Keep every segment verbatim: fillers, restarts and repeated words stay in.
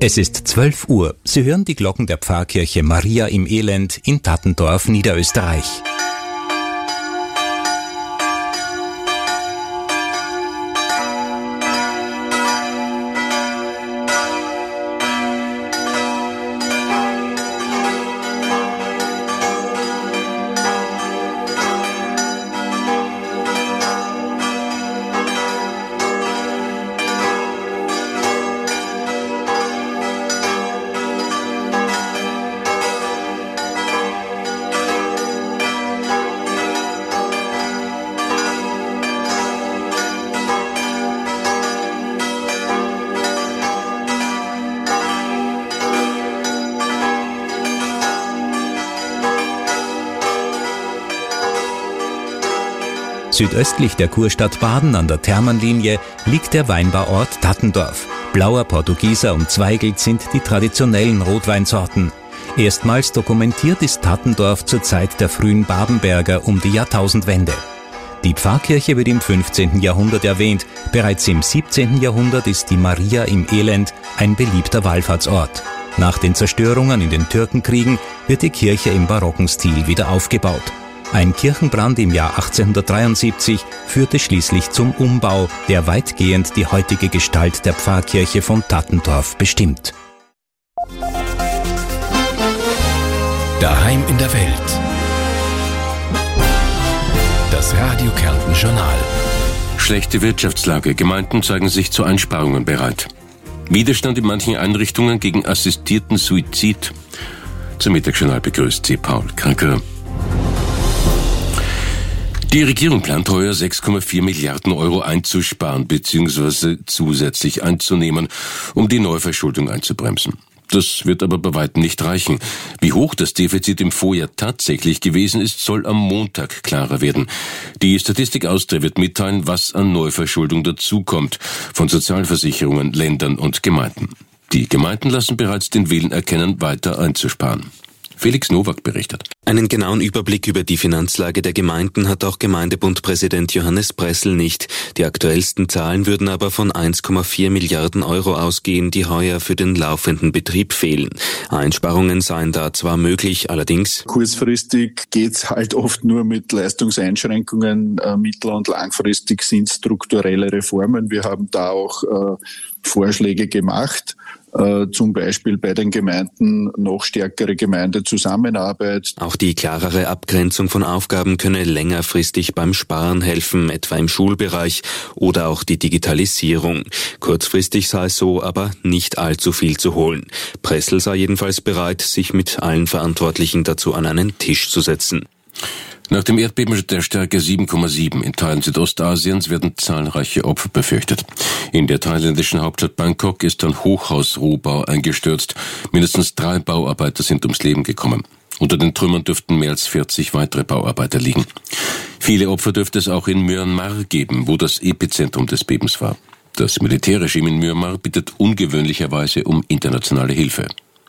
Es ist zwölf Uhr. Sie hören die Glocken der Pfarrkirche Maria im Elend in Tattendorf, Niederösterreich. Südöstlich der Kurstadt Baden an der Thermenlinie liegt der Weinbauort Tattendorf. Blauer Portugieser und Zweigelt sind die traditionellen Rotweinsorten. Erstmals dokumentiert ist Tattendorf zur Zeit der frühen Babenberger um die Jahrtausendwende. Die Pfarrkirche wird im fünfzehnten Jahrhundert erwähnt. Bereits im siebzehnten Jahrhundert ist die Maria im Elend ein beliebter Wallfahrtsort. Nach den Zerstörungen in den Türkenkriegen wird die Kirche im barocken Stil wieder aufgebaut. Ein Kirchenbrand im Jahr achtzehnhundertdreiundsiebzig führte schließlich zum Umbau, der weitgehend die heutige Gestalt der Pfarrkirche von Tattendorf bestimmt. Daheim in der Welt. Das Radio Kärnten Journal. Schlechte Wirtschaftslage. Gemeinden zeigen sich zu Einsparungen bereit. Widerstand in manchen Einrichtungen gegen assistierten Suizid. Zum Mittagsjournal begrüßt Sie Paul Kranker. Die Regierung plant heuer sechs Komma vier Milliarden Euro einzusparen bzw. zusätzlich einzunehmen, um die Neuverschuldung einzubremsen. Das wird aber bei weitem nicht reichen. Wie hoch das Defizit im Vorjahr tatsächlich gewesen ist, soll am Montag klarer werden. Die Statistik Austria wird mitteilen, was an Neuverschuldung dazukommt von Sozialversicherungen, Ländern und Gemeinden. Die Gemeinden lassen bereits den Willen erkennen, weiter einzusparen. Felix Nowak berichtet. Einen genauen Überblick über die Finanzlage der Gemeinden hat auch Gemeindebundpräsident Johannes Bressel nicht. Die aktuellsten Zahlen würden aber von eins Komma vier Milliarden Euro ausgehen, die heuer für den laufenden Betrieb fehlen. Einsparungen seien da zwar möglich, allerdings kurzfristig geht's halt oft nur mit Leistungseinschränkungen, äh, mittel- und langfristig sind strukturelle Reformen. Wir haben da auch äh, Vorschläge gemacht. Äh, zum Beispiel bei den Gemeinden noch stärkere Gemeindezusammenarbeit. Auch die klarere Abgrenzung von Aufgaben könne längerfristig beim Sparen helfen, etwa im Schulbereich oder auch die Digitalisierung. Kurzfristig sei so aber nicht allzu viel zu holen. Bressel sei jedenfalls bereit, sich mit allen Verantwortlichen dazu an einen Tisch zu setzen. Nach dem Erdbeben der Stärke sieben Komma sieben in Teilen Südostasiens werden zahlreiche Opfer befürchtet. In der thailändischen Hauptstadt Bangkok ist ein Hochhausrohbau eingestürzt. Mindestens drei Bauarbeiter sind ums Leben gekommen. Unter den Trümmern dürften mehr als vierzig weitere Bauarbeiter liegen. Viele Opfer dürfte es auch in Myanmar geben, wo das Epizentrum des Bebens war. Das Militärregime in Myanmar bittet ungewöhnlicherweise um internationale Hilfe.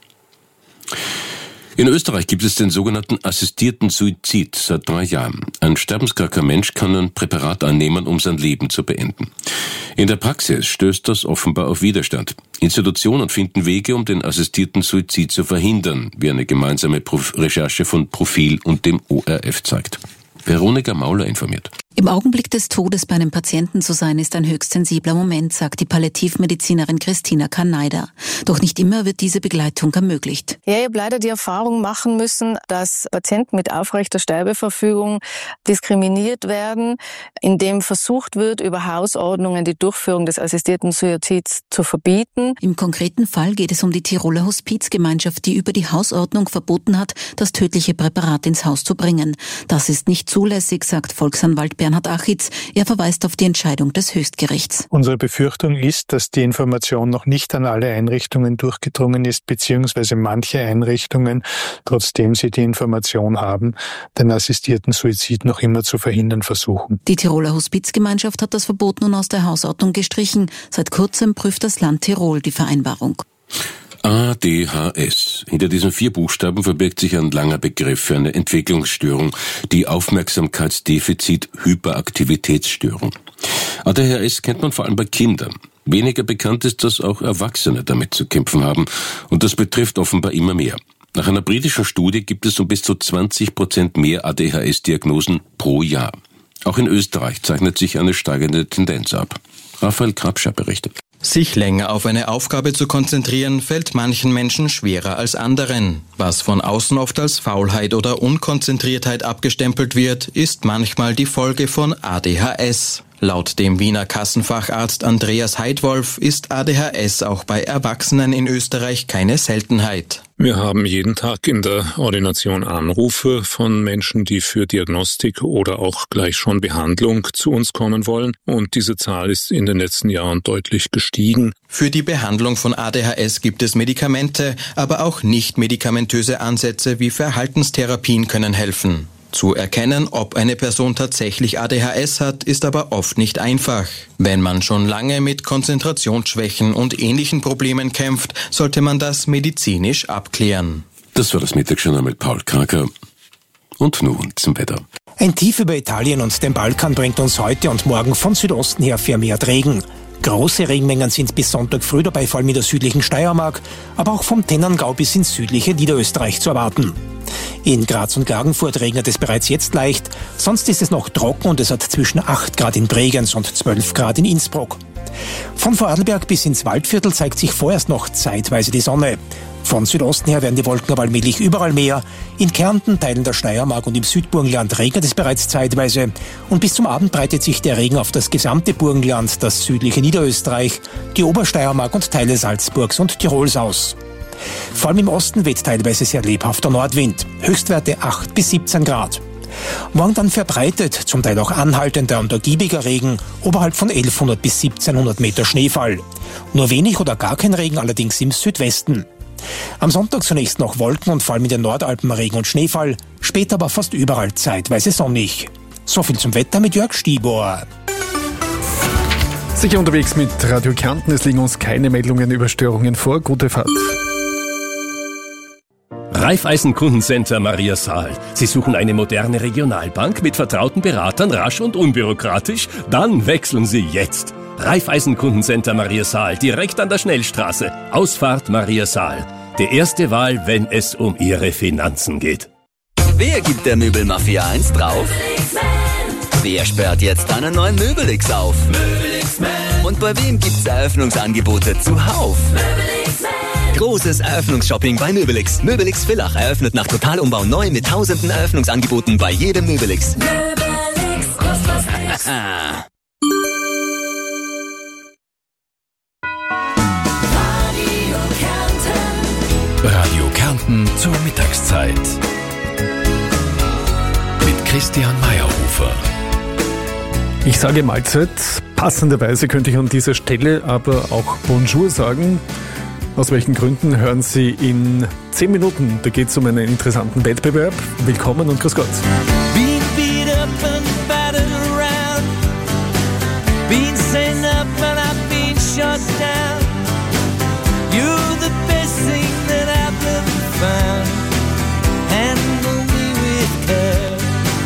In Österreich gibt es den sogenannten assistierten Suizid seit drei Jahren. Ein sterbenskranker Mensch kann ein Präparat einnehmen, um sein Leben zu beenden. In der Praxis stößt das offenbar auf Widerstand. Institutionen finden Wege, um den assistierten Suizid zu verhindern, wie eine gemeinsame Recherche von Profil und dem O R F zeigt. Veronika Mauler informiert. Im Augenblick des Todes bei einem Patienten zu sein, ist ein höchst sensibler Moment, sagt die Palliativmedizinerin Christina Kaneider. Doch nicht immer wird diese Begleitung ermöglicht. Ja, ich habe leider die Erfahrung machen müssen, dass Patienten mit aufrechter Sterbeverfügung diskriminiert werden, indem versucht wird, über Hausordnungen die Durchführung des assistierten Suizids zu verbieten. Im konkreten Fall geht es um die Tiroler Hospizgemeinschaft, die über die Hausordnung verboten hat, das tödliche Präparat ins Haus zu bringen. Das ist nicht zulässig, sagt Volksanwalt Bernhard Achitz. Er verweist auf die Entscheidung des Höchstgerichts. Unsere Befürchtung ist, dass die Information noch nicht an alle Einrichtungen durchgedrungen ist, beziehungsweise manche Einrichtungen, trotzdem sie die Information haben, den assistierten Suizid noch immer zu verhindern versuchen. Die Tiroler Hospizgemeinschaft hat das Verbot nun aus der Hausordnung gestrichen. Seit kurzem prüft das Land Tirol die Vereinbarung. A D H S. Hinter diesen vier Buchstaben verbirgt sich ein langer Begriff für eine Entwicklungsstörung, die Aufmerksamkeitsdefizit-Hyperaktivitätsstörung. A D H S kennt man vor allem bei Kindern. Weniger bekannt ist, dass auch Erwachsene damit zu kämpfen haben, und das betrifft offenbar immer mehr. Nach einer britischen Studie gibt es um bis zu zwanzig Prozent mehr A D H S-Diagnosen pro Jahr. Auch in Österreich zeichnet sich eine steigende Tendenz ab. Raphael Krapscher berichtet. Sich länger auf eine Aufgabe zu konzentrieren, fällt manchen Menschen schwerer als anderen. Was von außen oft als Faulheit oder Unkonzentriertheit abgestempelt wird, ist manchmal die Folge von A D H S. Laut dem Wiener Kassenfacharzt Andreas Heidwolf ist A D H S auch bei Erwachsenen in Österreich keine Seltenheit. Wir haben jeden Tag in der Ordination Anrufe von Menschen, die für Diagnostik oder auch gleich schon Behandlung zu uns kommen wollen, und diese Zahl ist in den letzten Jahren deutlich gestiegen. Für die Behandlung von A D H S gibt es Medikamente, aber auch nicht medikamentöse Ansätze wie Verhaltenstherapien können helfen. Zu erkennen, ob eine Person tatsächlich A D H S hat, ist aber oft nicht einfach. Wenn man schon lange mit Konzentrationsschwächen und ähnlichen Problemen kämpft, sollte man das medizinisch abklären. Das war das Mittagsjournal mit Paul Kraker. Und nun zum Wetter. Ein Tief über Italien und den Balkan bringt uns heute und morgen von Südosten her vermehrt Regen. Große Regenmengen sind bis Sonntag früh dabei, vor allem in der südlichen Steiermark, aber auch vom Tennangau bis ins südliche Niederösterreich zu erwarten. In Graz und Klagenfurt regnet es bereits jetzt leicht, sonst ist es noch trocken und es hat zwischen acht Grad in Bregenz und zwölf Grad in Innsbruck. Von Vorarlberg bis ins Waldviertel zeigt sich vorerst noch zeitweise die Sonne. Von Südosten her werden die Wolken aber allmählich überall mehr. In Kärnten, Teilen der Steiermark und im Südburgenland regnet es bereits zeitweise. Und bis zum Abend breitet sich der Regen auf das gesamte Burgenland, das südliche Niederösterreich, die Obersteiermark und Teile Salzburgs und Tirols aus. Vor allem im Osten weht teilweise sehr lebhafter Nordwind. Höchstwerte acht bis siebzehn Grad. Morgen dann verbreitet, zum Teil auch anhaltender und ergiebiger Regen, oberhalb von elfhundert bis siebzehnhundert Meter Schneefall. Nur wenig oder gar kein Regen allerdings im Südwesten. Am Sonntag zunächst noch Wolken und vor allem in den Nordalpen Regen und Schneefall, später aber fast überall zeitweise sonnig. So viel zum Wetter mit Jörg Stibor. Sicher unterwegs mit Radio Kärnten, es liegen uns keine Meldungen über Störungen vor. Gute Fahrt. Raiffeisen Kundencenter Maria Saal. Sie suchen eine moderne Regionalbank mit vertrauten Beratern, rasch und unbürokratisch? Dann wechseln Sie jetzt. Raiffeisen Kundencenter Maria Saal, direkt an der Schnellstraße. Ausfahrt Maria Saal. Die erste Wahl, wenn es um Ihre Finanzen geht. Wer gibt der Möbelmafia eins drauf? Wer sperrt jetzt einen neuen Möbelix auf? Möbelix-Man. Und bei wem gibt's Eröffnungsangebote zuhauf? Möbelix-Man. Großes Eröffnungsshopping bei Möbelix. Möbelix Villach eröffnet nach Totalumbau neu mit tausenden Eröffnungsangeboten bei jedem Möbelix. Möbelix, was, was, was. Radio Kärnten zur Mittagszeit. Mit Christian Meyerhofer. Ich sage Mahlzeit. Passenderweise könnte ich an dieser Stelle aber auch Bonjour sagen. Aus welchen Gründen hören Sie in zehn Minuten. Da geht es um einen interessanten Wettbewerb. Willkommen und grüß Gott. Been beat up and battered around. Been sent up and I've been shut down. You're the best thing that I've ever found. Handle me with care.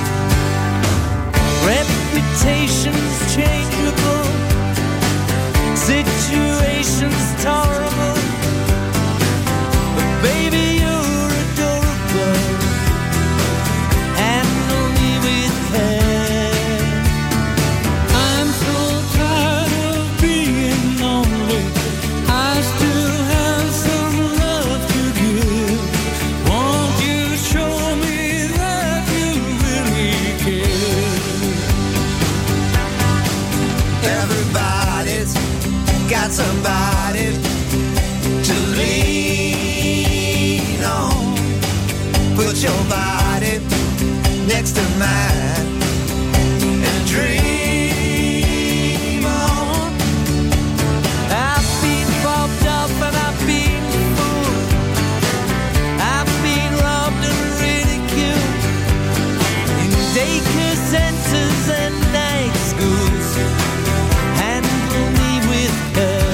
Reputation's changeable. Situation's tolerable. But baby, you're adorable. Handle me with care. I'm so tired of being lonely. I still have some love to give. Won't you show me that you really care? Everybody's got somebody to lean on. Put your body next to mine and dream on. I've been bobbed up and I've been fooled. I've been robbed and ridiculed in daycare centers and night schools. Handle me with care.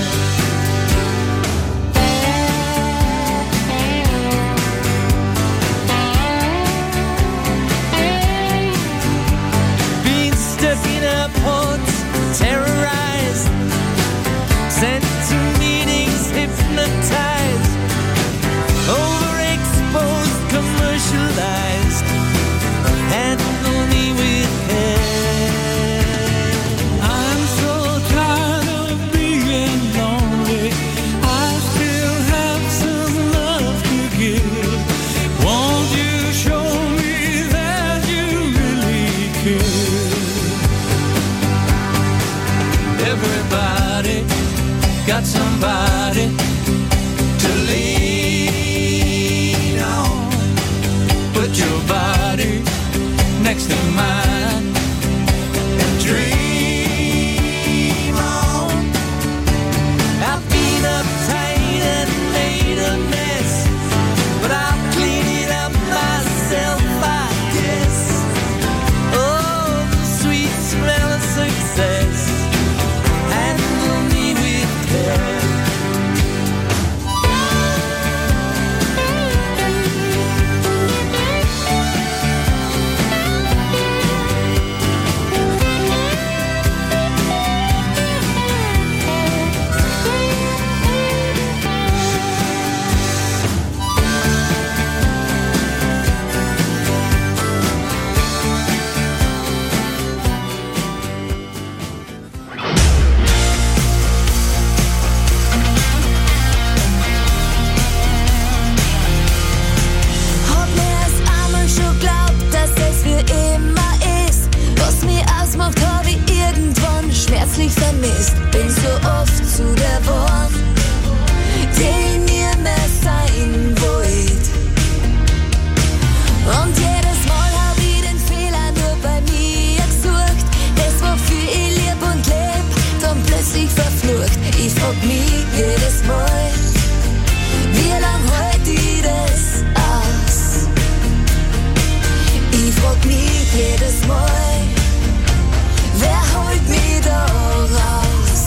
care. Everybody got somebody to lean on. Put your body next to mine and dream on. I've been uptight and made a mess, but I'll clean it up myself, I guess. Oh, the sweet smell of success. Handle me with care. Vermisst. Bin so oft zu der Wort, die nie mehr sein wollt. Und jedes Mal hab ich den Fehler nur bei mir gesucht. Das, wofür ich lieb und leb, dann plötzlich verflucht. Ich frag mich jedes Mal, wie lang halt ich das aus? Ich frag mich jedes Mal, wer holt mich da raus?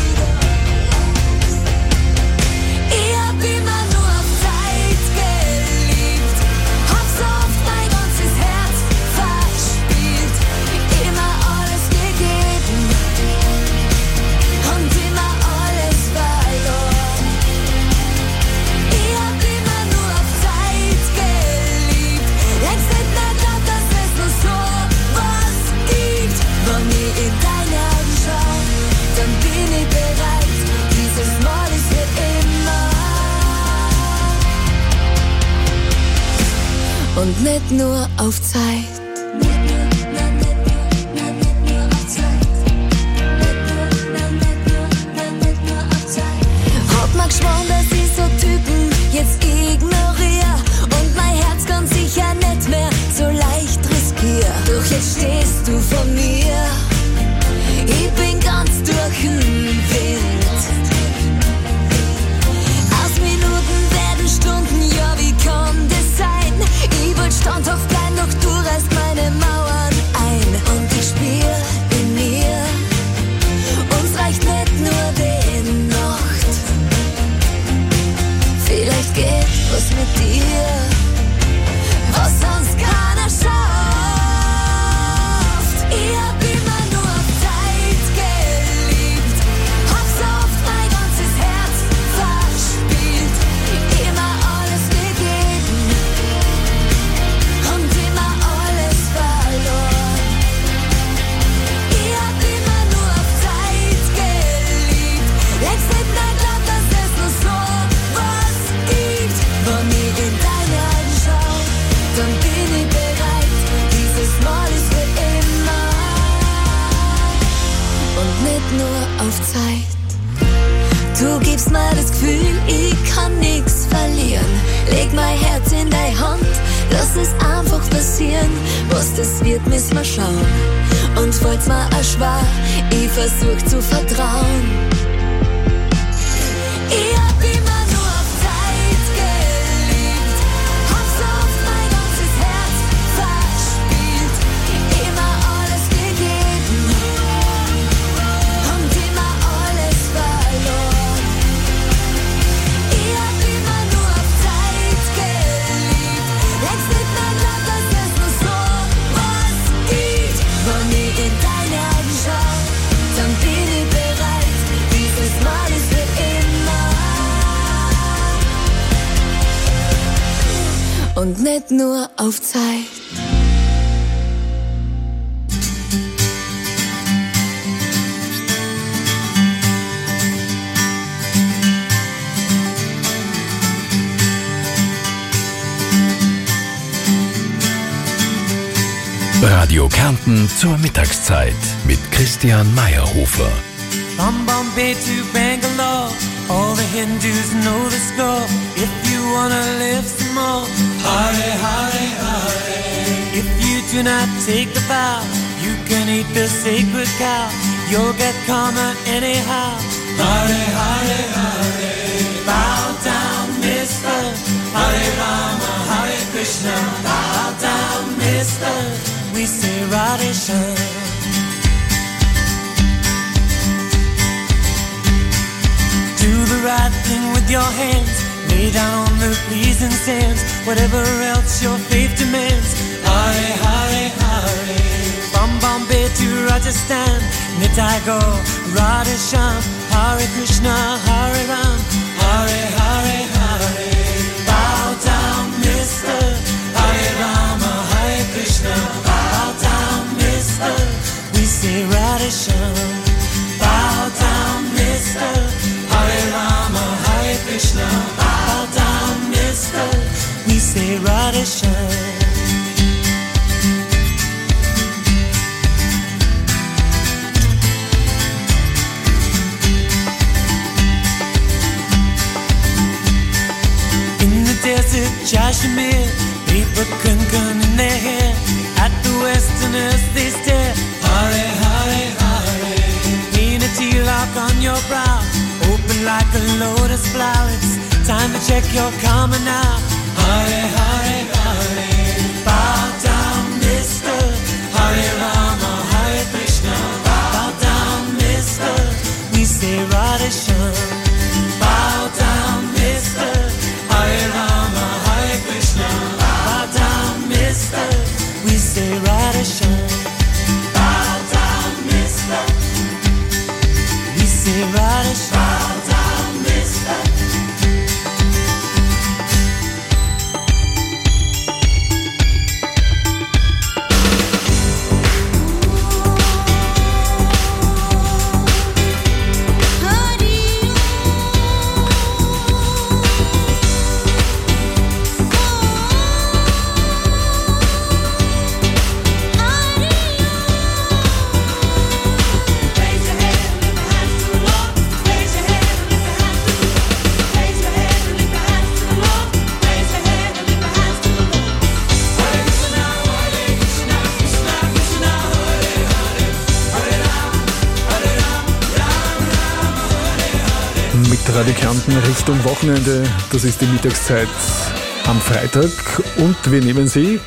Ich hab immer nur auf Zeit geliebt, hab so oft mein ganzes Herz verspielt, immer alles gegeben und immer alles verloren. Ich hab immer nur auf Zeit geliebt, längst nicht mehr glaubt, dass es nur so was gibt. Wenn ich in deine Augen schau, dann bin ich bereit, dieses Mal ist für immer. Und nicht nur auf Zeit. Hab mir geschworen, dass ich so Typen jetzt ignoriere und mein Herz kann sicher nicht mehr so leicht riskieren. Doch jetzt stehst du vor mir, ich bin ganz durch den Wind. Aus Minuten werden Stunden, ja wie kann das sein? Ich wollt standhaft bleiben, doch du reißt meine Mauern ein. Und ich spür in mir, uns reicht nicht nur die Nacht. Vielleicht geht was mit dir, was sonst keiner schafft. Ich hab immer nur auf Zeit geliebt, hab so oft mein ganzes Herz verspielt, immer alles gegeben und immer alles verloren. Ich hab immer nur auf Zeit geliebt, längst nicht mehr glaubt, dass es nur so was gibt. Wenn ich in deine Augen schau, dann bin ich bereit, dieses Mal ist für immer. Und nicht nur auf Zeit. Du gibst mir das Gefühl, ich kann nichts verlieren. Leg mein Herz in deine Hand, lass es einfach passieren. Was das wird, müssen wir schauen. Und fällt's mir auch schwer, ich versuch zu vertrauen. Ich hab immer nur auf Zeit geliebt, hab so oft mein ganzes Herz verspielt, immer alles gegeben und immer alles verloren. Ich hab immer nur auf Zeit geliebt, längst nicht mehr glaubt, dass es nur so was gibt. Wenn ich in deine Augen schau, dann bin ich bereit, dieses Mal ist für immer. Und nicht nur auf Zeit. Radio Radio Kärnten zur Mittagszeit mit Christian Meyerhofer. From Bombay to Bangalore, all the Hindus know the score. If you wanna live some more, Hare Hare Hare. If you do not take the vow, you can eat the sacred cow. You'll get karma anyhow. Hare Hare Hare. Bow down, mister. Hare Rama, Hare Krishna. Bow down, mister. We say Radhe Shyam. Do the right thing with your hands. Lay down on the pleasing sands. Whatever else your faith demands. Hare Hare Hare. From Bombay to Rajasthan, Nitai go, Radhe Shyam. Hare Krishna, Hare Ram. Hare Hare Hare. Bow down, mister. Hare Rama, Hare Krishna. Bow down, mister. We say Radhe Shyam. Bow down, mister. Hare Rama, Hare Krishna. Bow down, mister. We say Radhe Shyam. Desert Kashmir, paper kunkan in their hair. At the westerners they stare. Hare Hare Hare. Paint a tilak on your brow, open like a lotus flower. It's time to check your karma now. Hare Hare Hare. Bow down, mister. Hare Rama, Hare Krishna. Bow down, mister. We say Radhe Shyam. Bow down, mister. Hare Rama, Hare Krishna. Bow down, mister. We say Radhe Shyam. Bow down, mister. We say Radhe Shyam. Bow down, mister. Radio Kärnten Richtung Wochenende. Das ist die Mittagszeit am Freitag und wir nehmen Sie,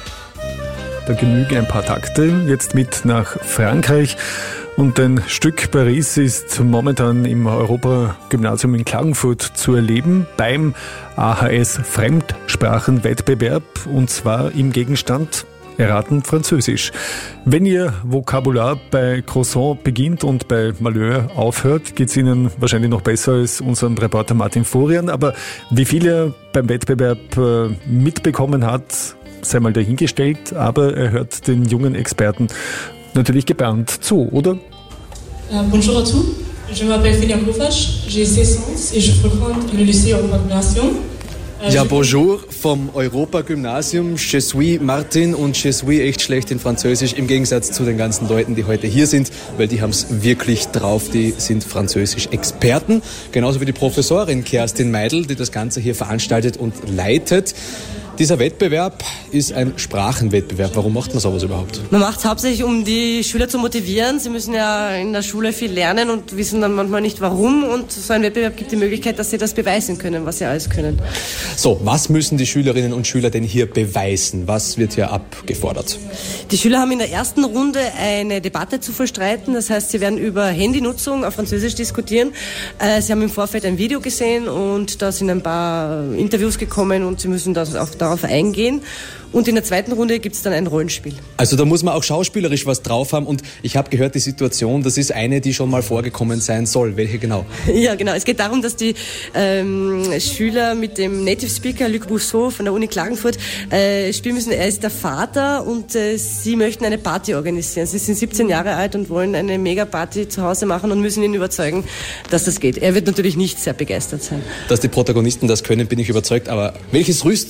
da genügen ein paar Takte, jetzt mit nach Frankreich. Und ein Stück Paris ist momentan im Europa-Gymnasium in Klagenfurt zu erleben beim A H S Fremdsprachenwettbewerb, und zwar im Gegenstand Erraten Französisch. Wenn Ihr Vokabular bei Croissant beginnt und bei Malheur aufhört, geht es Ihnen wahrscheinlich noch besser als unserem Reporter Martin Florian. Aber wie viel er beim Wettbewerb mitbekommen hat, sei mal dahingestellt. Aber er hört den jungen Experten natürlich gebannt zu, oder? Uh, bonjour à tous, je m'appelle Félia Koufasch, j'ai seize ans et je fréquente le lycée Europa-Gymnasium. Ja, bonjour vom Europa-Gymnasium. Je suis Martin und je suis echt schlecht in Französisch, im Gegensatz zu den ganzen Leuten, die heute hier sind, weil die haben es wirklich drauf, die sind Französisch-Experten. Genauso wie die Professorin Kerstin Meidl, die das Ganze hier veranstaltet und leitet. Dieser Wettbewerb ist ein Sprachenwettbewerb. Warum macht man sowas überhaupt? Man macht es hauptsächlich, um die Schüler zu motivieren. Sie müssen ja in der Schule viel lernen und wissen dann manchmal nicht warum. Und so ein Wettbewerb gibt die Möglichkeit, dass sie das beweisen können, was sie alles können. So, was müssen die Schülerinnen und Schüler denn hier beweisen? Was wird hier abgefordert? Die Schüler haben in der ersten Runde eine Debatte zu verstreiten. Das heißt, sie werden über Handynutzung auf Französisch diskutieren. Sie haben im Vorfeld ein Video gesehen und da sind ein paar Interviews gekommen und sie müssen das auch darauf eingehen. Und in der zweiten Runde gibt es dann ein Rollenspiel. Also da muss man auch schauspielerisch was drauf haben. Und ich habe gehört, die Situation, das ist eine, die schon mal vorgekommen sein soll. Welche genau? Ja, genau. Es geht darum, dass die ähm, Schüler mit dem Native Speaker Luc Bousseau von der Uni Klagenfurt äh, spielen müssen. Er ist der Vater und äh, sie möchten eine Party organisieren. Sie sind siebzehn Jahre alt und wollen eine Mega-Party zu Hause machen und müssen ihn überzeugen, dass das geht. Er wird natürlich nicht sehr begeistert sein. Dass die Protagonisten das können, bin ich überzeugt. Aber welches Rüstzeug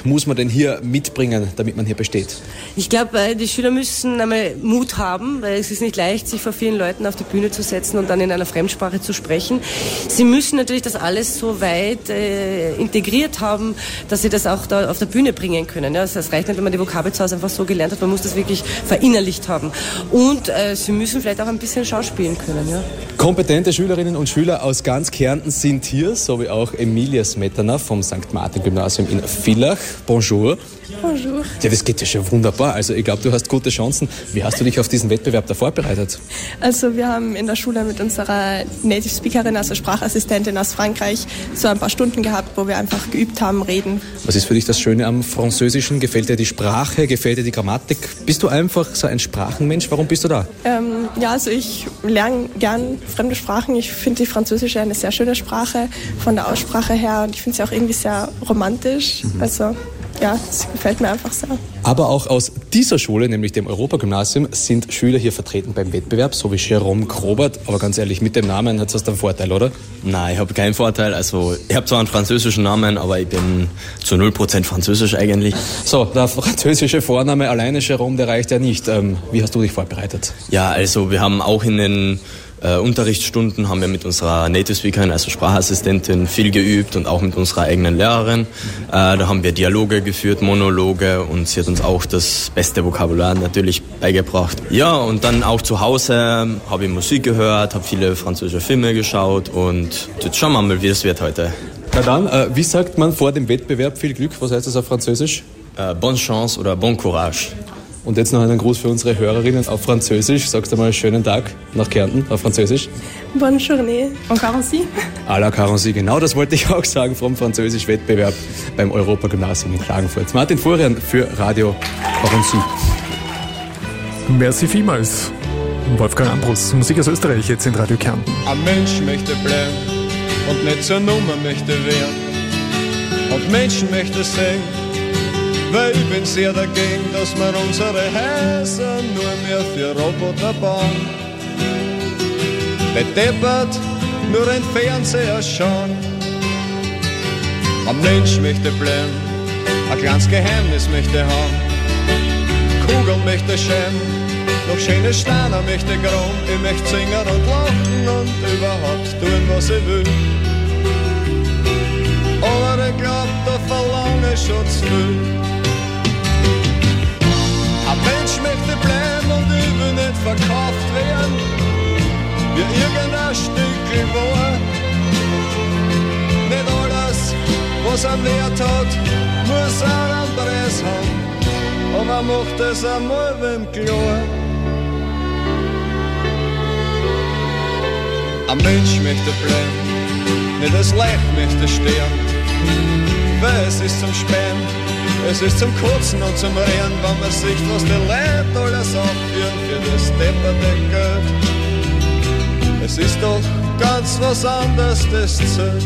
muss man denn hier mitbringen, damit man hier besteht? Ich glaube, die Schüler müssen einmal Mut haben, weil es ist nicht leicht, sich vor vielen Leuten auf die Bühne zu setzen und dann in einer Fremdsprache zu sprechen. Sie müssen natürlich das alles so weit äh, integriert haben, dass sie das auch da auf der Bühne bringen können. Ja, das reicht nicht, wenn man die Vokabel zu Hause einfach so gelernt hat, man muss das wirklich verinnerlicht haben. Und äh, sie müssen vielleicht auch ein bisschen schauspielen können. Ja. Kompetente Schülerinnen und Schüler aus ganz Kärnten sind hier, so wie auch Emilia Smetana vom Sankt Martin Gymnasium in Villach. Bonjour. Bonjour. Ja, das geht ja schon wunderbar. Also ich glaube, du hast gute Chancen. Wie hast du dich auf diesen Wettbewerb da vorbereitet? Also wir haben in der Schule mit unserer Native Speakerin, also Sprachassistentin aus Frankreich, so ein paar Stunden gehabt, wo wir einfach geübt haben, reden. Was ist für dich das Schöne am Französischen? Gefällt dir die Sprache? Gefällt dir die Grammatik? Bist du einfach so ein Sprachenmensch? Warum bist du da? Ähm, ja, also ich lerne gern fremde Sprachen. Ich finde die Französische eine sehr schöne Sprache von der Aussprache her und ich finde sie auch irgendwie sehr romantisch. Mhm. Also ja, das gefällt mir einfach sehr. Aber auch aus dieser Schule, nämlich dem Europagymnasium, sind Schüler hier vertreten beim Wettbewerb, so wie Jerome Grobert. Aber ganz ehrlich, mit dem Namen hat das einen Vorteil, oder? Nein, ich habe keinen Vorteil. Also ich habe zwar einen französischen Namen, aber ich bin zu null Prozent französisch eigentlich. So, der französische Vorname alleine, Jerome, der reicht ja nicht. Ähm, wie hast du dich vorbereitet? Ja, also wir haben auch in den Äh, Unterrichtsstunden haben wir mit unserer Native Speakerin, also Sprachassistentin, viel geübt und auch mit unserer eigenen Lehrerin. Äh, da haben wir Dialoge geführt, Monologe und sie hat uns auch das beste Vokabular natürlich beigebracht. Ja, und dann auch zu Hause habe ich Musik gehört, habe viele französische Filme geschaut und jetzt schauen wir mal, wie es wird heute. Na dann, äh, wie sagt man vor dem Wettbewerb viel Glück? Was heißt das auf Französisch? Äh, bonne chance oder bon courage. Und jetzt noch einen Gruß für unsere Hörerinnen auf Französisch. Sagst du mal schönen Tag nach Kärnten auf Französisch. Bonne journée. En Carency. À la Carency, genau das wollte ich auch sagen vom Französisch-Wettbewerb beim Europagymnasium in Klagenfurt. Martin Furian für Radio Carency. Merci vielmals. Wolfgang Ambrus, Musik aus Österreich, jetzt in Radio Kärnten. Ein Mensch möchte bleiben und nicht zur Nummer möchte werden. Und Menschen möchte sehen, weil ich bin sehr dagegen, dass wir unsere Häuser nur mehr für Roboter bauen. Bedeppert nur ein Fernseher schauen. Ein Mensch möchte bleiben, ein kleines Geheimnis möchte haben. Kugeln möchte schämen, noch schöne Steine möchte grauen. Ich möchte singen und lachen und überhaupt tun, was ich will. Aber ich glaub, da verlange ich schon zu viel. Ein Mensch möchte bleiben und ich will nicht verkauft werden, wie irgendein Stückchen war. Nicht alles, was einen Wert hat, muss auch einen Preis haben, aber macht es einmal wem klar. Ein Mensch möchte bleiben, nicht das Leid möchte sterben, weil es ist zum Spähen. Es ist zum Kotzen und zum Rennen, wenn man sieht, was die Leute alles aufführen für das depperte Geld. Es ist doch ganz was anderes, das zählt.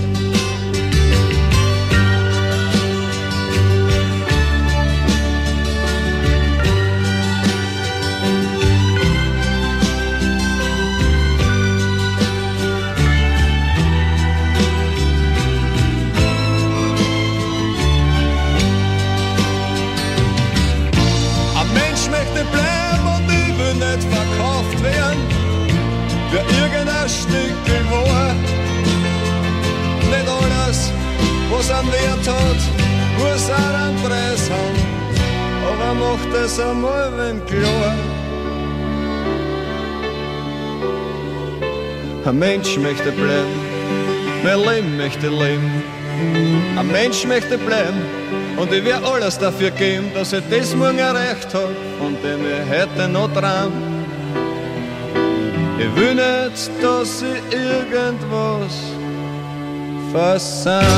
Verkauft werden, für irgendein Stückchen war. Nicht alles, was einen Wert hat, muss auch einen Preis haben, aber macht es einmal wem klar. Ein Mensch möchte bleiben, mein Leben möchte leben. Ein Mensch möchte bleiben und ich werde alles dafür geben, dass ich das morgen erreicht habe, von dem ich heute noch träum. Ich will nicht, dass ich irgendwas versäum.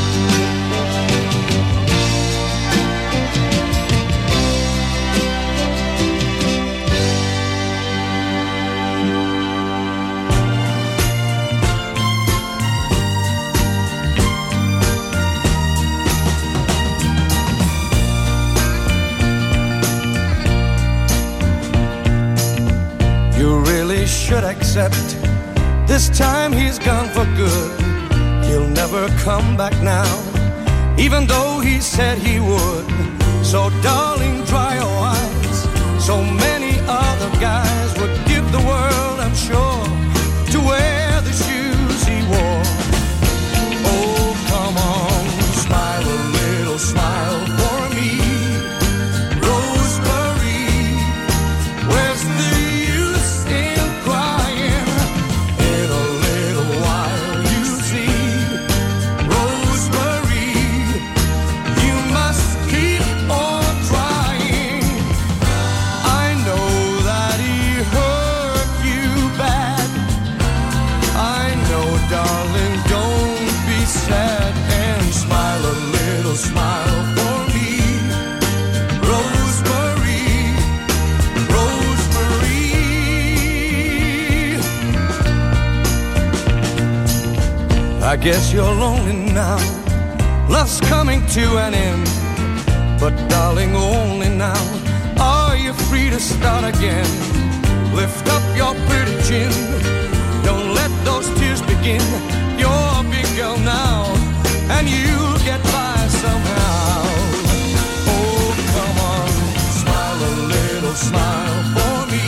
Should accept this time he's gone for good. He'll never come back now. even though he said he would. So darling, dry your eyes. So many other guys would give the world, I'm sure, to wear the shoes he wore. Oh, come on, smile a little, smile for me, Rosemary. Where's the use in crying? In a little while, you see, Rosemary, you must keep on trying. I know that he hurt you bad. I know, darling, don't be sad, and smile a little, smile for me, Rosemary, Rosemary. I guess you're lonely now, love's coming to an end, but darling, only now are you free to start again. Lift up your pretty chin, don't let those tears begin. You're a big girl now, and you'll get by somehow. Oh, come on, smile a little, smile for me,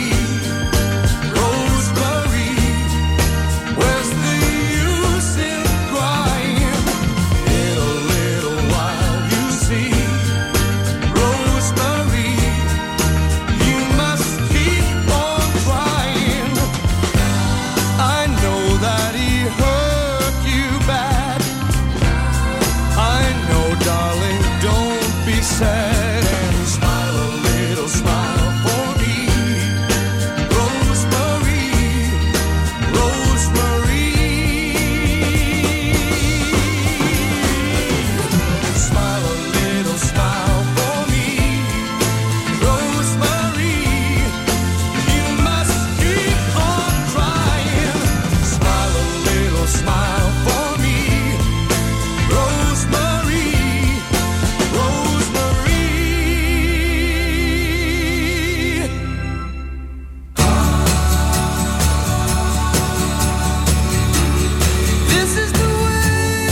Rosemary. Where's the use in crying? In a little while, you see, Rosemary, you must keep on trying. I know that he hurt you bad. I know, darling, don't be sad, and smile a little, smile for me, Rosemary, Rosemary. Smile a little, smile for me, Rosemary. You must keep on trying. Smile a little, smile for me, Rosemary, Rosemary. This is the way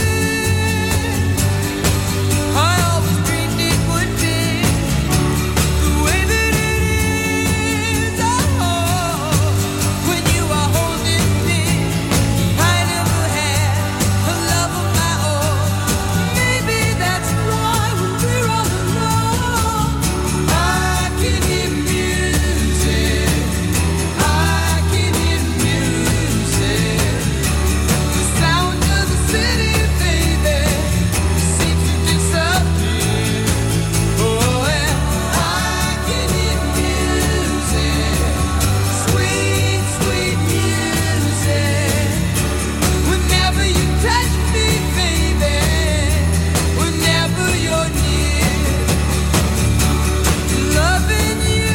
I always dreamed it would be, the way that it is. Oh, when you are holding me, I never had a love of my own. Maybe that's why when we're all alone, I can hear music. I can hear music. The sound of the city, baby, seems to disappear. Oh, and I can hear music, sweet, sweet music. Whenever you touch me, baby, whenever you're near, loving you,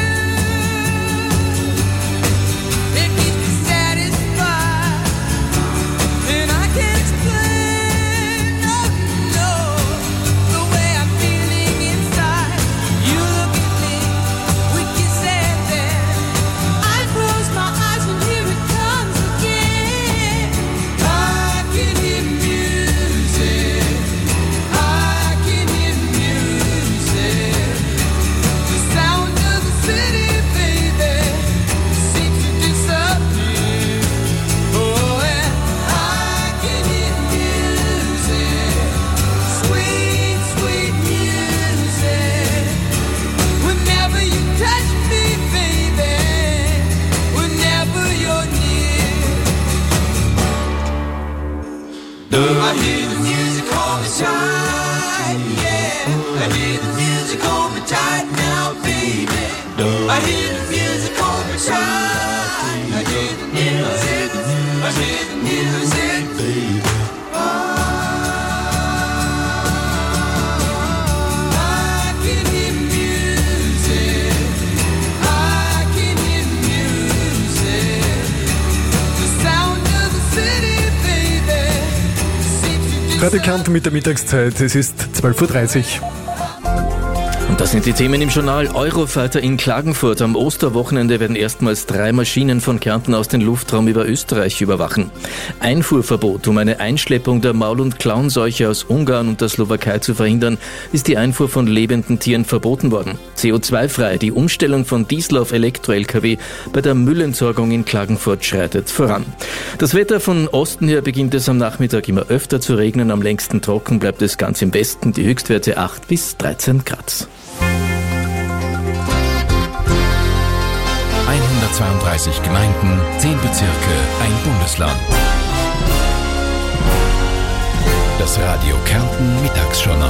it keeps me satisfied, and I can't explain, no, no, the way I'm feeling inside. You look at me, we kiss and then I close my eyes and here it comes again. I can hear music, I can hear music. The sound of the city, baby, seems to disappear. Oh, and I can hear music, sweet, sweet music. Whenever you touch me, baby, whenever you're near. I hear the music hold me tight, yeah. I hear the music hold me tight now, baby. I hear the music hold me tight. I hear the music, I hear the music, baby. I can hear music, I can hear music. The sound of the city, baby, seems to Praktikant mit der Mittagszeit, es ist zwölf Uhr dreißig. Und das sind die Themen im Journal. Eurofighter in Klagenfurt. Am Osterwochenende werden erstmals drei Maschinen von Kärnten aus dem Luftraum über Österreich überwachen. Einfuhrverbot, um eine Einschleppung der Maul- und Klauenseuche aus Ungarn und der Slowakei zu verhindern, ist die Einfuhr von lebenden Tieren verboten worden. C O zwei frei, die Umstellung von Diesel auf Elektro-L K W bei der Müllentsorgung in Klagenfurt schreitet voran. Das Wetter von Osten her beginnt es am Nachmittag immer öfter zu regnen. Am längsten trocken bleibt es ganz im Westen. Die Höchstwerte acht bis dreizehn Grad. hundertzweiunddreißig Gemeinden, zehn Bezirke, ein Bundesland. Das Radio Kärnten Mittagsjournal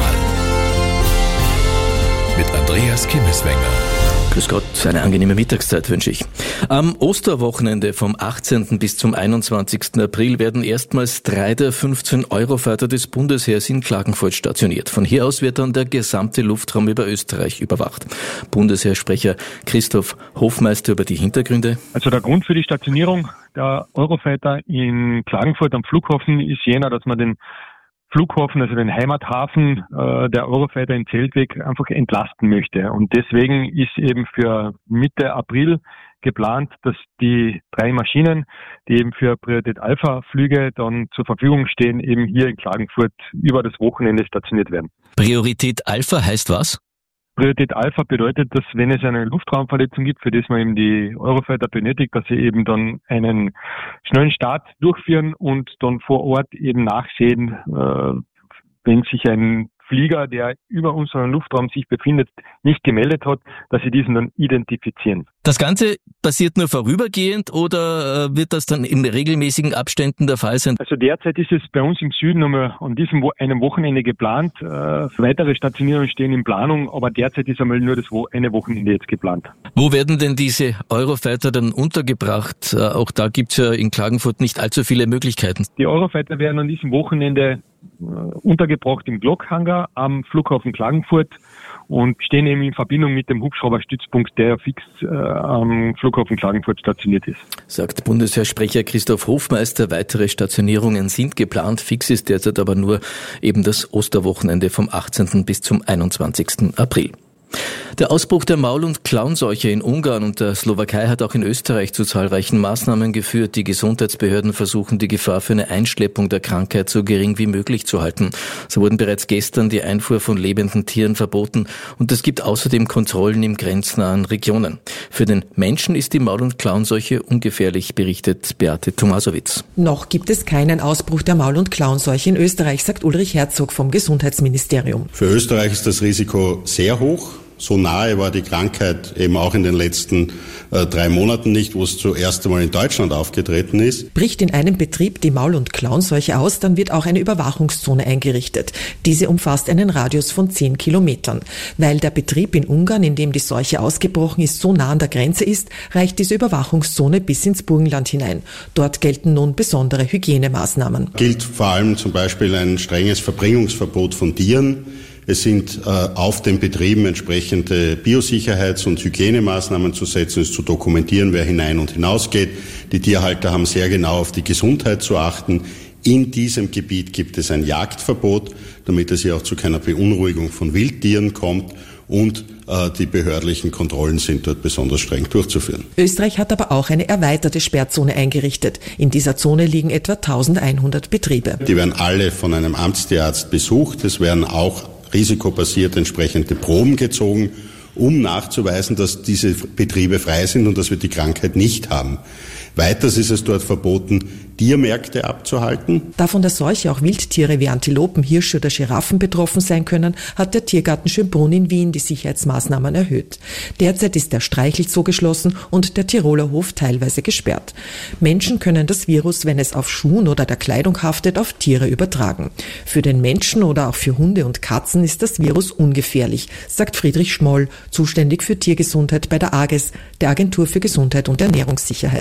mit Andreas Kimmeswenger. Grüß Gott, eine angenehme Mittagszeit wünsche ich. Am Osterwochenende vom achtzehnten bis zum einundzwanzigsten April werden erstmals drei der fünfzehn Eurofighter des Bundesheers in Klagenfurt stationiert. Von hier aus wird dann der gesamte Luftraum über Österreich überwacht. Bundesheersprecher Christoph Hofmeister über die Hintergründe. Also der Grund für die Stationierung der Eurofighter in Klagenfurt am Flughafen ist jener, dass man den Flughafen, also den Heimathafen äh, der Eurofighter in Zeltweg einfach entlasten möchte. Und deswegen ist eben für Mitte April geplant, dass die drei Maschinen, die eben für Priorität Alpha Flüge dann zur Verfügung stehen, eben hier in Klagenfurt über das Wochenende stationiert werden. Priorität Alpha heißt was? Priorität Alpha bedeutet, dass wenn es eine Luftraumverletzung gibt, für das man eben die Eurofighter benötigt, dass sie eben dann einen schnellen Start durchführen und dann vor Ort eben nachsehen, äh, wenn sich ein Flieger, der über unseren Luftraum sich befindet, nicht gemeldet hat, dass sie diesen dann identifizieren. Das Ganze passiert nur vorübergehend oder äh, wird das dann in regelmäßigen Abständen der Fall sein? Also derzeit ist es bei uns im Süden einmal an diesem Wo- einem Wochenende geplant. Äh, weitere Stationierungen stehen in Planung, aber derzeit ist einmal nur das Wo- eine Wochenende jetzt geplant. Wo werden denn diese Eurofighter dann untergebracht? Äh, auch da gibt's ja in Klagenfurt nicht allzu viele Möglichkeiten. Die Eurofighter werden an diesem Wochenende äh, untergebracht im Glockhangar am Flughafen Klagenfurt und stehen eben in Verbindung mit dem Hubschrauberstützpunkt, der fix äh, am Flughafen Klagenfurt stationiert ist. Sagt Bundesheersprecher Christoph Hofmeister. Weitere Stationierungen sind geplant. Fix ist derzeit aber nur eben das Osterwochenende vom achtzehnten bis zum einundzwanzigsten April. Der Ausbruch der Maul- und Klauenseuche in Ungarn und der Slowakei hat auch in Österreich zu zahlreichen Maßnahmen geführt. Die Gesundheitsbehörden versuchen, die Gefahr für eine Einschleppung der Krankheit so gering wie möglich zu halten. So wurden bereits gestern die Einfuhr von lebenden Tieren verboten und es gibt außerdem Kontrollen in grenznahen Regionen. Für den Menschen ist die Maul- und Klauenseuche ungefährlich, berichtet Beate Tomasowitz. Noch gibt es keinen Ausbruch der Maul- und Klauenseuche in Österreich, sagt Ulrich Herzog vom Gesundheitsministerium. Für Österreich ist das Risiko sehr hoch. So nahe war die Krankheit eben auch in den letzten äh, drei Monaten nicht, wo es zuerst einmal in Deutschland aufgetreten ist. Bricht in einem Betrieb die Maul- und Klauenseuche aus, dann wird auch eine Überwachungszone eingerichtet. Diese umfasst einen Radius von zehn Kilometern. Weil der Betrieb in Ungarn, in dem die Seuche ausgebrochen ist, so nah an der Grenze ist, reicht diese Überwachungszone bis ins Burgenland hinein. Dort gelten nun besondere Hygienemaßnahmen. Gilt vor allem zum Beispiel ein strenges Verbringungsverbot von Tieren. Es sind äh, auf den Betrieben entsprechende Biosicherheits- und Hygienemaßnahmen zu setzen, es zu dokumentieren, wer hinein und hinausgeht. Die Tierhalter haben sehr genau auf die Gesundheit zu achten. In diesem Gebiet gibt es ein Jagdverbot, damit es hier auch zu keiner Beunruhigung von Wildtieren kommt. Und äh, die behördlichen Kontrollen sind dort besonders streng durchzuführen. Österreich hat aber auch eine erweiterte Sperrzone eingerichtet. In dieser Zone liegen etwa eintausendeinhundert Betriebe. Die werden alle von einem Amtstierarzt besucht. Es werden auch risikobasiert entsprechende Proben gezogen, um nachzuweisen, dass diese Betriebe frei sind und dass wir die Krankheit nicht haben. Weiters ist es dort verboten, Tiermärkte abzuhalten. Da von der Seuche auch Wildtiere wie Antilopen, Hirsche oder Giraffen betroffen sein können, hat der Tiergarten Schönbrunn in Wien die Sicherheitsmaßnahmen erhöht. Derzeit ist der Streichelzoo geschlossen und der Tiroler Hof teilweise gesperrt. Menschen können das Virus, wenn es auf Schuhen oder der Kleidung haftet, auf Tiere übertragen. Für den Menschen oder auch für Hunde und Katzen ist das Virus ungefährlich, sagt Friedrich Schmoll, zuständig für Tiergesundheit bei der A G E S, der Agentur für Gesundheit und Ernährungssicherheit. Für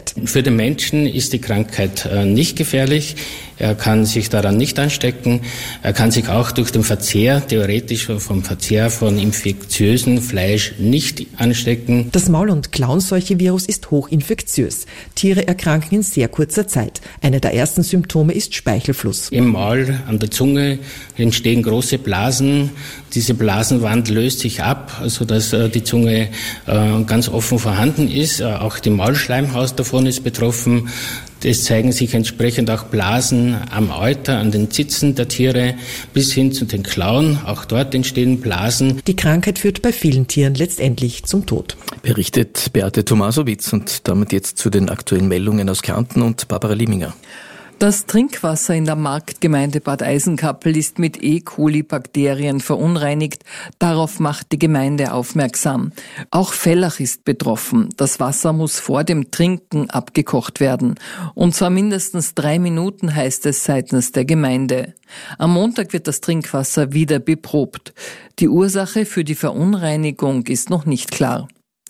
den Menschen ist die Krankheit nicht gefährlich. Er kann sich daran nicht anstecken. Er kann sich auch durch den Verzehr, theoretisch vom Verzehr von infektiösen Fleisch nicht anstecken. Das Maul- und Klauenseuche-Virus ist hochinfektiös. Tiere erkranken in sehr kurzer Zeit. Eine der ersten Symptome ist Speichelfluss. Im Maul, an der Zunge entstehen große Blasen. Diese Blasenwand löst sich ab, sodass die Zunge ganz offen vorhanden ist. Auch die Maulschleimhaut davon ist betroffen. Es zeigen sich entsprechend auch Blasen am Euter, an den Zitzen der Tiere bis hin zu den Klauen. Auch dort entstehen Blasen. Die Krankheit führt bei vielen Tieren letztendlich zum Tod. Berichtet Beate Tomasowitz und damit jetzt zu den aktuellen Meldungen aus Kärnten und Barbara Lieminger. Das Trinkwasser in der Marktgemeinde Bad Eisenkappel ist mit E. coli-Bakterien verunreinigt. Darauf macht die Gemeinde aufmerksam. Auch Vellach ist betroffen. Das Wasser muss vor dem Trinken abgekocht werden. Und zwar mindestens drei Minuten, heißt es seitens der Gemeinde. Am Montag wird das Trinkwasser wieder beprobt. Die Ursache für die Verunreinigung ist noch nicht klar.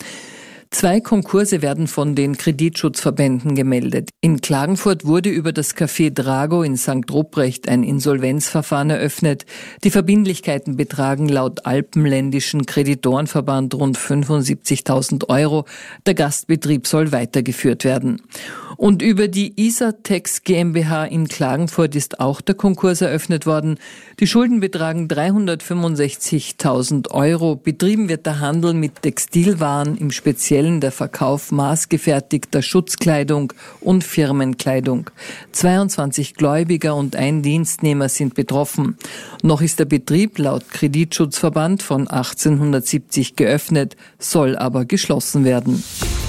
Zwei Konkurse werden von den Kreditschutzverbänden gemeldet. In Klagenfurt wurde über das Café Drago in Sankt Ruprecht ein Insolvenzverfahren eröffnet. Die Verbindlichkeiten betragen laut Alpenländischen Kreditorenverband rund fünfundsiebzigtausend Euro. Der Gastbetrieb soll weitergeführt werden. Und über die Isatex GmbH in Klagenfurt ist auch der Konkurs eröffnet worden. Die Schulden betragen dreihundertfünfundsechzigtausend Euro. Betrieben wird der Handel mit Textilwaren, im Speziellen der Verkauf maßgefertigter Schutzkleidung und Firmenkleidung. zweiundzwanzig Gläubiger und ein Dienstnehmer sind betroffen. Noch ist der Betrieb laut Kreditschutzverband von achtzehnhundertsiebzig geöffnet, soll aber geschlossen werden.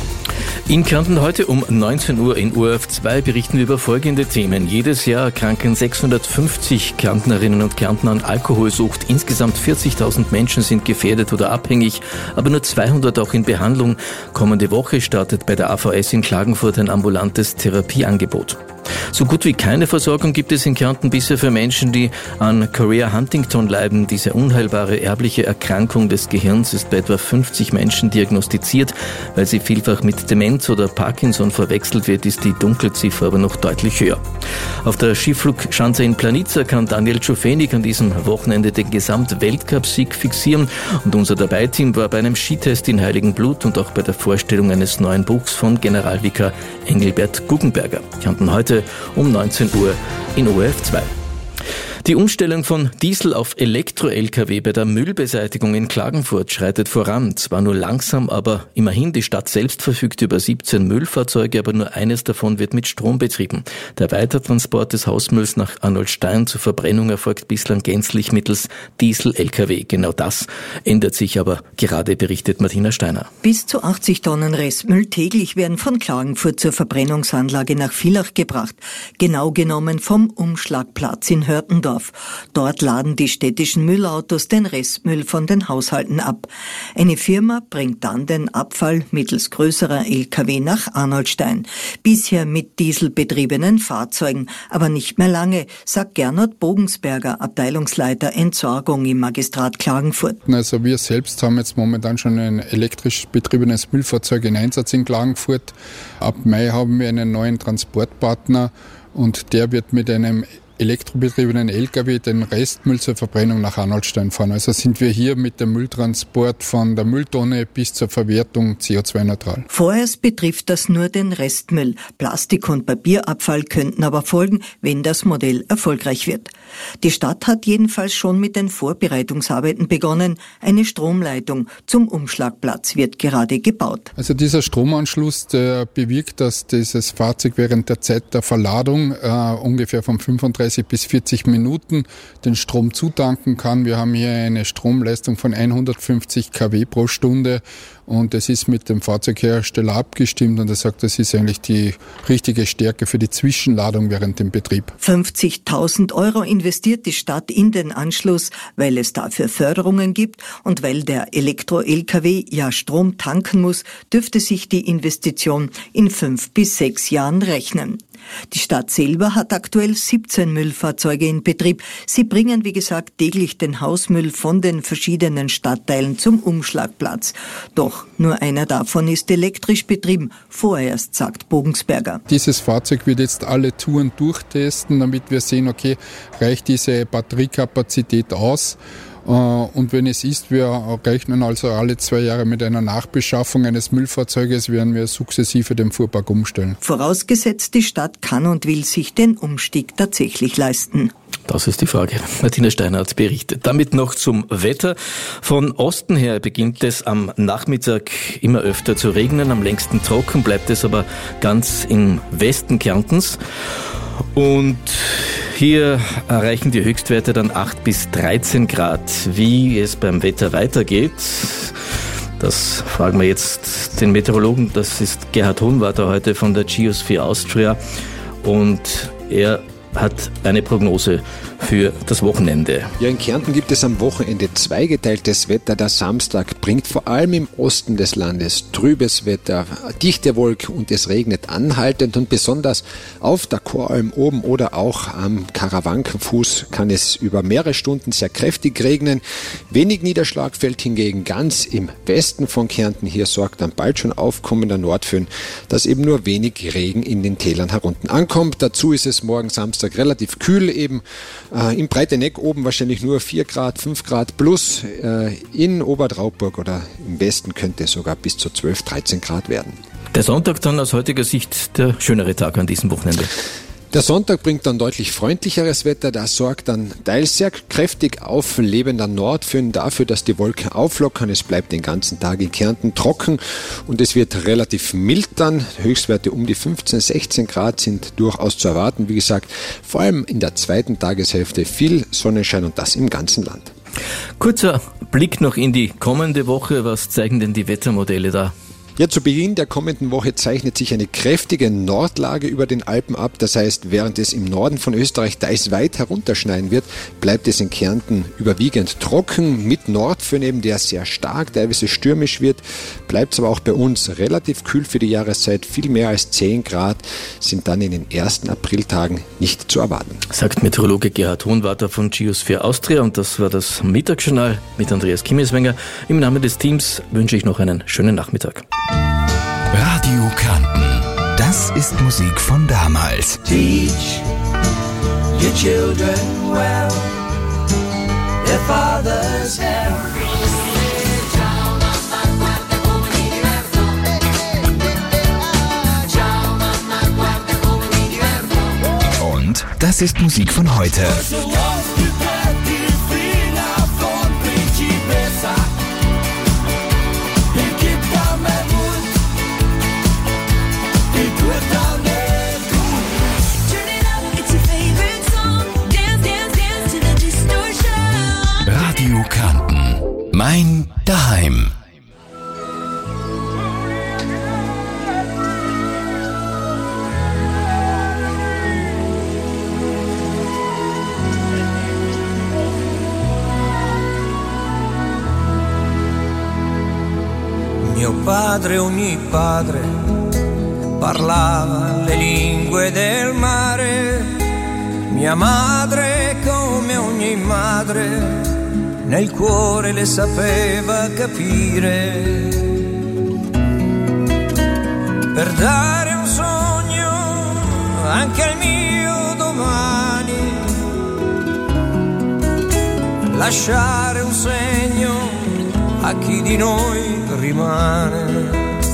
In Kärnten heute um neunzehn Uhr in O R F zwei berichten wir über folgende Themen. Jedes Jahr erkranken sechshundertfünfzig Kärntnerinnen und Kärntner an Alkoholsucht. Insgesamt vierzigtausend Menschen sind gefährdet oder abhängig, aber nur zweihundert auch in Behandlung. Kommende Woche startet bei der A V S in Klagenfurt ein ambulantes Therapieangebot. So gut wie keine Versorgung gibt es in Kärnten bisher für Menschen, die an Chorea Huntington leiden. Diese unheilbare erbliche Erkrankung des Gehirns ist bei etwa fünfzig Menschen diagnostiziert. Weil sie vielfach mit Demenz oder Parkinson verwechselt wird, ist die Dunkelziffer aber noch deutlich höher. Auf der Skiflugschanze in Planica kann Daniel Czufenik an diesem Wochenende den Gesamtweltcup-Sieg fixieren. Und unser Dabei-Team war bei einem Skitest in Heiligenblut und auch bei der Vorstellung eines neuen Buchs von Generalvikar Engelbert Guggenberger. Kärnten heute um neunzehn Uhr in O R F zwei. Die Umstellung von Diesel auf Elektro-L K W bei der Müllbeseitigung in Klagenfurt schreitet voran. Zwar nur langsam, aber immerhin, die Stadt selbst verfügt über siebzehn Müllfahrzeuge, aber nur eines davon wird mit Strom betrieben. Der Weitertransport des Hausmülls nach Arnoldstein zur Verbrennung erfolgt bislang gänzlich mittels Diesel-L K W. Genau das ändert sich aber gerade, berichtet Martina Steiner. Bis zu achtzig Tonnen Restmüll täglich werden von Klagenfurt zur Verbrennungsanlage nach Villach gebracht. Genau genommen vom Umschlagplatz in Hörtendorf. Dort laden die städtischen Müllautos den Restmüll von den Haushalten ab. Eine Firma bringt dann den Abfall mittels größerer L K W nach Arnoldstein. Bisher mit dieselbetriebenen Fahrzeugen, aber nicht mehr lange, sagt Gernot Bogensberger, Abteilungsleiter Entsorgung im Magistrat Klagenfurt. Also wir selbst haben jetzt momentan schon ein elektrisch betriebenes Müllfahrzeug in Einsatz in Klagenfurt. Ab Mai haben wir einen neuen Transportpartner und der wird mit einem elektrobetriebenen L K W den Restmüll zur Verbrennung nach Arnoldstein fahren. Also sind wir hier mit dem Mülltransport von der Mülltonne bis zur Verwertung C O zwei neutral. Vorerst betrifft das nur den Restmüll. Plastik- und Papierabfall könnten aber folgen, wenn das Modell erfolgreich wird. Die Stadt hat jedenfalls schon mit den Vorbereitungsarbeiten begonnen. Eine Stromleitung zum Umschlagplatz wird gerade gebaut. Also dieser Stromanschluss, der bewirkt, dass dieses Fahrzeug während der Zeit der Verladung äh, ungefähr von fünfunddreißig bis vierzig Minuten den Strom zutanken kann. Wir haben hier eine Stromleistung von hundertfünfzig Kilowatt pro Stunde und es ist mit dem Fahrzeughersteller abgestimmt und er sagt, das ist eigentlich die richtige Stärke für die Zwischenladung während dem Betrieb. fünfzigtausend Euro investiert die Stadt in den Anschluss, weil es dafür Förderungen gibt und weil der Elektro-L K W ja Strom tanken muss, dürfte sich die Investition in fünf bis sechs Jahren rechnen. Die Stadt selber hat aktuell siebzehn Müllfahrzeuge in Betrieb. Sie bringen, wie gesagt, täglich den Hausmüll von den verschiedenen Stadtteilen zum Umschlagplatz. Doch nur einer davon ist elektrisch betrieben, vorerst, sagt Bogensberger. Dieses Fahrzeug wird jetzt alle Touren durchtesten, damit wir sehen, okay, reicht diese Batteriekapazität aus? Und wenn es ist, wir rechnen also alle zwei Jahre mit einer Nachbeschaffung eines Müllfahrzeuges, werden wir sukzessive den Fuhrpark umstellen. Vorausgesetzt, die Stadt kann und will sich den Umstieg tatsächlich leisten. Das ist die Frage. Martina Steinhardt berichtet. Damit noch zum Wetter. Von Osten her beginnt es am Nachmittag immer öfter zu regnen. Am längsten trocken bleibt es aber ganz im Westen Kärntens. Und hier erreichen die Höchstwerte dann acht bis dreizehn Grad. Wie es beim Wetter weitergeht, das fragen wir jetzt den Meteorologen. Das ist Gerhard Hohenwarter heute von der Geosphere Austria. Und er hat eine Prognose für das Wochenende. Ja, in Kärnten gibt es am Wochenende zweigeteiltes Wetter. Der Samstag bringt vor allem im Osten des Landes trübes Wetter, dichte Wolken und es regnet anhaltend und besonders auf der Choralm oben oder auch am Karawankenfuß kann es über mehrere Stunden sehr kräftig regnen. Wenig Niederschlag fällt hingegen ganz im Westen von Kärnten. Hier sorgt dann bald schon aufkommender Nordföhn, dass eben nur wenig Regen in den Tälern herunten ankommt. Dazu ist es morgen Samstag relativ kühl eben. Äh, Im Breiteneck oben wahrscheinlich nur vier Grad, fünf Grad plus. Äh, in Obertraubburg oder im Westen könnte es sogar bis zu zwölf, dreizehn Grad werden. Der Sonntag dann aus heutiger Sicht der schönere Tag an diesem Wochenende. Der Sonntag bringt dann deutlich freundlicheres Wetter. Das sorgt dann teils sehr kräftig auflebender Nordföhn dafür, dass die Wolken auflockern. Es bleibt den ganzen Tag in Kärnten trocken und es wird relativ mild dann. Höchstwerte um die fünfzehn, sechzehn Grad sind durchaus zu erwarten. Wie gesagt, vor allem in der zweiten Tageshälfte viel Sonnenschein und das im ganzen Land. Kurzer Blick noch in die kommende Woche. Was zeigen denn die Wettermodelle da? Ja, zu Beginn der kommenden Woche zeichnet sich eine kräftige Nordlage über den Alpen ab. Das heißt, während es im Norden von Österreich teils weit herunterschneien wird, bleibt es in Kärnten überwiegend trocken. Mit Nordföhn eben, der sehr stark, teilweise stürmisch wird, bleibt es aber auch bei uns relativ kühl für die Jahreszeit. Viel mehr als zehn Grad sind dann in den ersten Apriltagen nicht zu erwarten. Sagt Meteorologe Gerhard Hohenwarter von Geosphere Austria. Und das war das Mittagsjournal mit Andreas Kimmelswenger. Im Namen des Teams wünsche ich noch einen schönen Nachmittag. Radio Kärnten. Das ist Musik von damals. Teach your children well, their father's help. Und das ist Musik von heute. Radio Kärnten. Mein Daheim. Mio padre, ogni padre, parlava le lingue del mare. Mia madre, come ogni madre, nel cuore le sapeva capire. Per dare un sogno anche al mio domani, lasciare un segno a chi di noi rimane.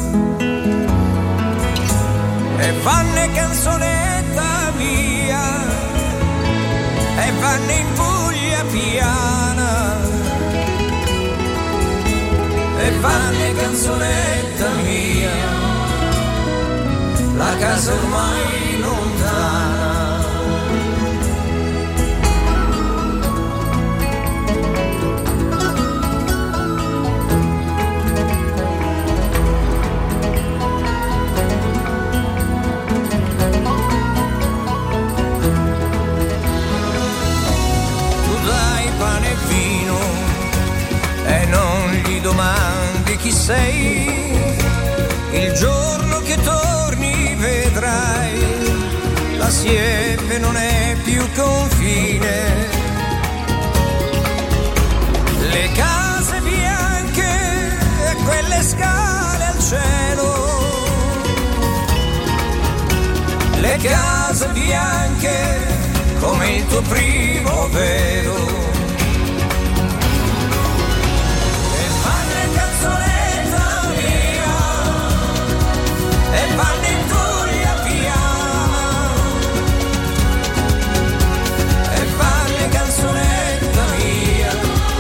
E vanne canzonetta mia, e vanne in Puglia piana, e vanne canzonetta mia, la casa ormai lontana. E non gli domandi chi sei, il giorno che torni vedrai neve non è più confine. Le case bianche e quelle scale al cielo. Le case bianche come il tuo primo velo. E fanno in canzonetta mia, e fanno in Giulia piana, e fanno in canzonetta mia,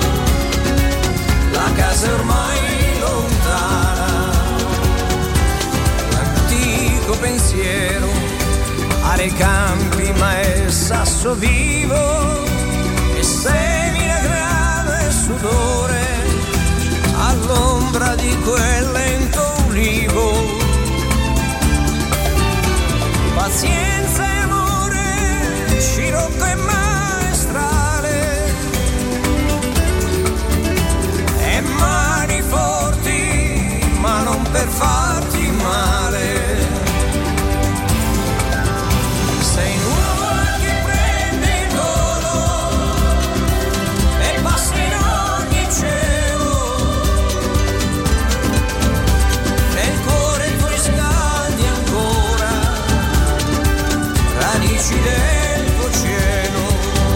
la casa è ormai lontana. L'antico pensiero ai campi ma è sasso vivo e semina grave sudore all'ombra di quel lento ulivo. Pazienza e amore, scirocco e maestrale, e mani forti ma non per farti male. Sei nuvola che prende il volo e passa in ogni cielo. Nel cuore tu riscaldi ancora radici del tuo cielo.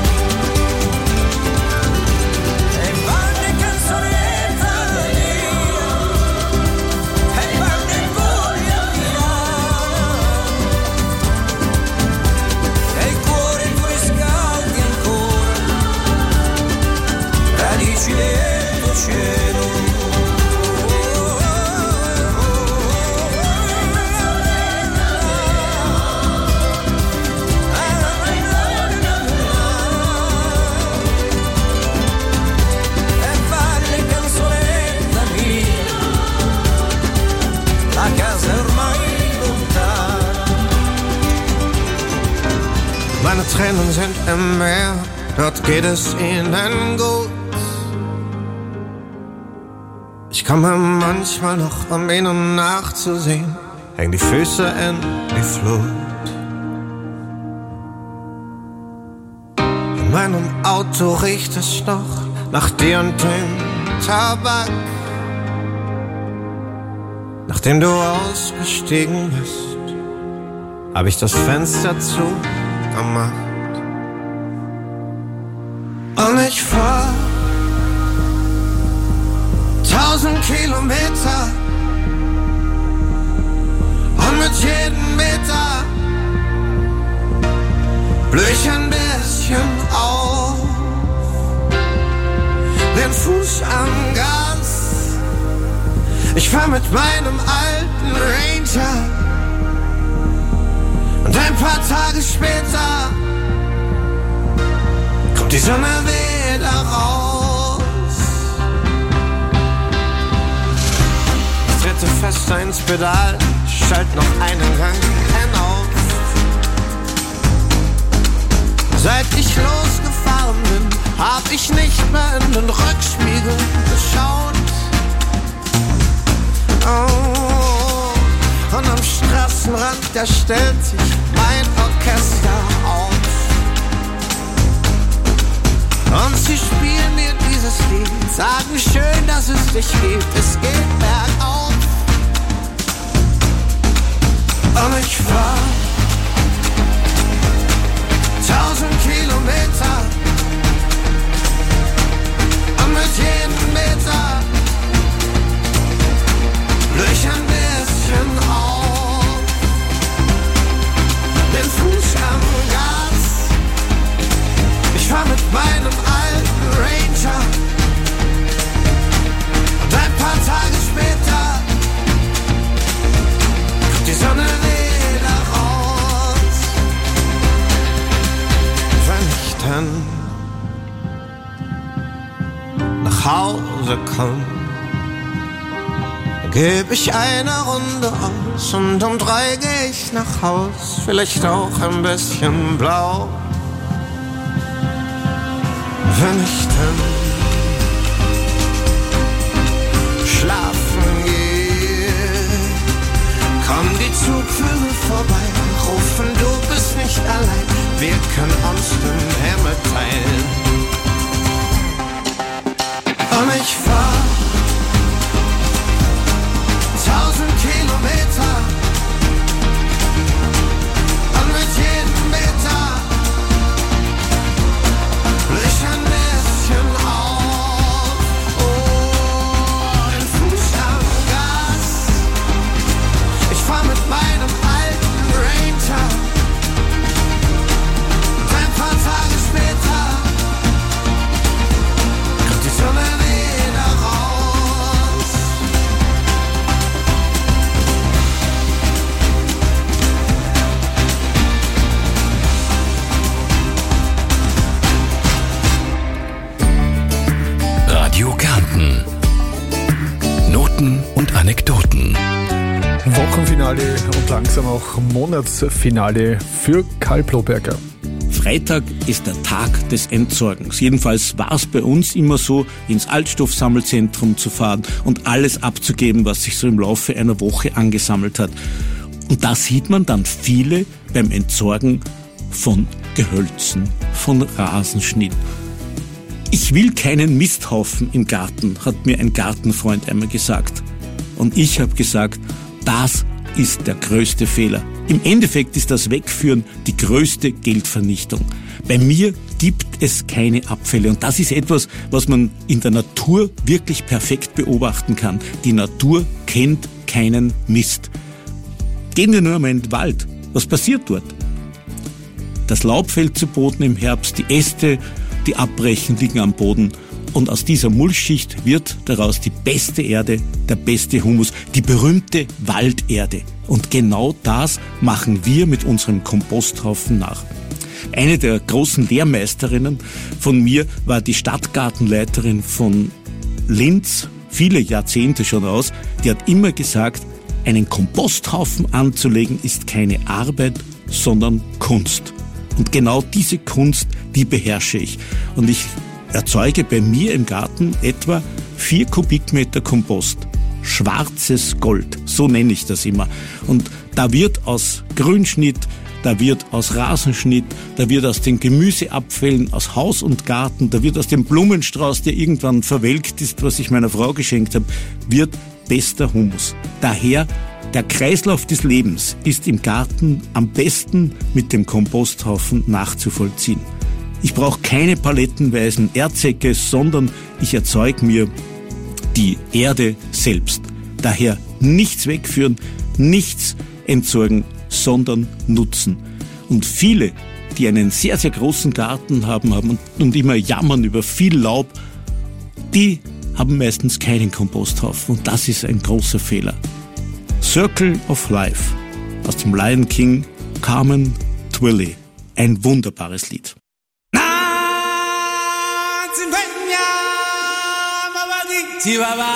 E vanno in canzonetta mia, e vanno in voglia mia. Radici del tuo cielo. E fare canzonetta mia, la casa è ormai lontana. Meine Tränen sind im Meer, dort geht es ihnen gut. Ich komme manchmal noch, um ihnen nachzusehen, häng die Füße in die Flut. In meinem Auto riecht es noch nach dir und dem Tabak. Nachdem du ausgestiegen bist, hab ich das Fenster zugemacht. Und ich fahr tausend Kilometer und mit jedem Meter blüh ich ein bisschen auf, den Fuß am Gas. Ich fahr mit meinem alten Ranger und ein paar Tage später kommt die Sonne wieder raus. Ich trete fester ins Pedal, schalt noch einen Gang hinauf. Seit ich losgefahren bin, hab ich nicht mehr in den Rückspiegel geschaut. Oh, und am Straßenrand, da stellt sich mein Orchester auf. Und sie spielen mir dieses Lied, sagen schön, dass es dich gibt, es geht bergauf. Und ich fahr tausend Kilometer und mit jedem Meter blüh ich ein bisschen auf, den Fuß am Gas. Ich fahr mit meinem alten Ranger und ein paar Tage später kommt die Sonne wieder raus. Wenn ich dann nach Hause komm, geb ich eine Runde aus und um drei geh ich nach Haus, vielleicht auch ein bisschen blau. Wenn ich dann schlafen gehe, kommen die Zugvögel vorbei, rufen, du bist nicht allein, wir können uns den Himmel teilen. Und ich fahr tausend Kilometer und mit jedem Meter lich ein bisschen auf. Oh, den Fuß am Gas. Ich fahr mit meinem alten Ranger. Und ein paar Tage später kommt die Sonne wieder raus. Radio Kärnten. Noten und Anekdoten. Wochenfinale und langsam auch Monatsfinale für Karl Bloberger. Freitag ist der Tag des Entsorgens. Jedenfalls war es bei uns immer so, ins Altstoffsammelzentrum zu fahren und alles abzugeben, was sich so im Laufe einer Woche angesammelt hat. Und da sieht man dann viele beim Entsorgen von Gehölzen, von Rasenschnitt. Ich will keinen Misthaufen im Garten, hat mir ein Gartenfreund einmal gesagt. Und ich habe gesagt, das ist der größte Fehler. Im Endeffekt ist das Wegführen die größte Geldvernichtung. Bei mir gibt es keine Abfälle und das ist etwas, was man in der Natur wirklich perfekt beobachten kann. Die Natur kennt keinen Mist. Gehen wir nur einmal in den Wald. Was passiert dort? Das Laub fällt zu Boden im Herbst, die Äste, die abbrechen, liegen am Boden. Und aus dieser Mulchschicht wird daraus die beste Erde, der beste Humus, die berühmte Walderde. Und genau das machen wir mit unserem Komposthaufen nach. Eine der großen Lehrmeisterinnen von mir war die Stadtgartenleiterin von Linz, viele Jahrzehnte schon aus. Die hat immer gesagt, einen Komposthaufen anzulegen ist keine Arbeit, sondern Kunst. Und genau diese Kunst, die beherrsche ich. Und ich erzeuge bei mir im Garten etwa vier Kubikmeter Kompost. Schwarzes Gold, so nenne ich das immer. Und da wird aus Grünschnitt, da wird aus Rasenschnitt, da wird aus den Gemüseabfällen, aus Haus und Garten, da wird aus dem Blumenstrauß, der irgendwann verwelkt ist, was ich meiner Frau geschenkt habe, wird bester Humus. Daher, der Kreislauf des Lebens ist im Garten am besten mit dem Komposthaufen nachzuvollziehen. Ich brauche keine palettenweisen Erdsäcke, sondern ich erzeuge mir die Erde selbst. Daher nichts wegführen, nichts entsorgen, sondern nutzen. Und viele, die einen sehr, sehr großen Garten haben, haben und, und immer jammern über viel Laub, die haben meistens keinen Komposthaufen. Und das ist ein großer Fehler. Circle of Life aus dem Lion King, Carmen Twilly. Ein wunderbares Lied. Chihuahua.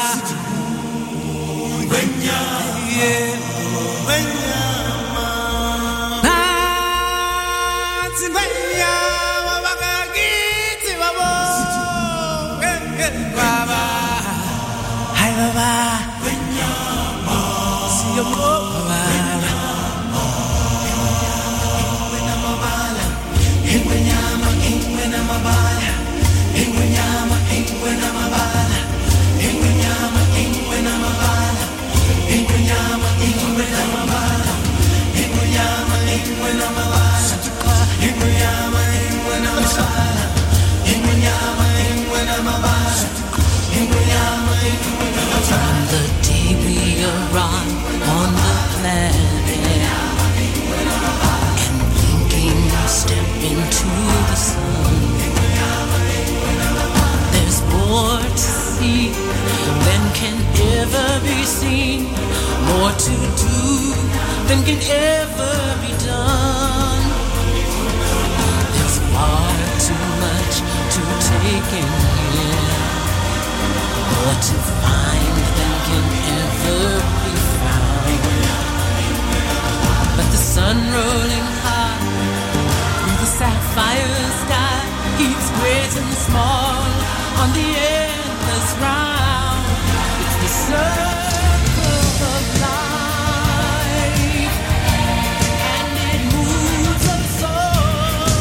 From the day we arrived on the planet and blinking step into the sun, there's more to see than can ever be seen, more to do than can ever be done. There's far too much to take in here, more to find than can ever be found. But the sun rolling high through the sapphire sky keeps great and small on the endless round. It's the circle of life, and it moves us all.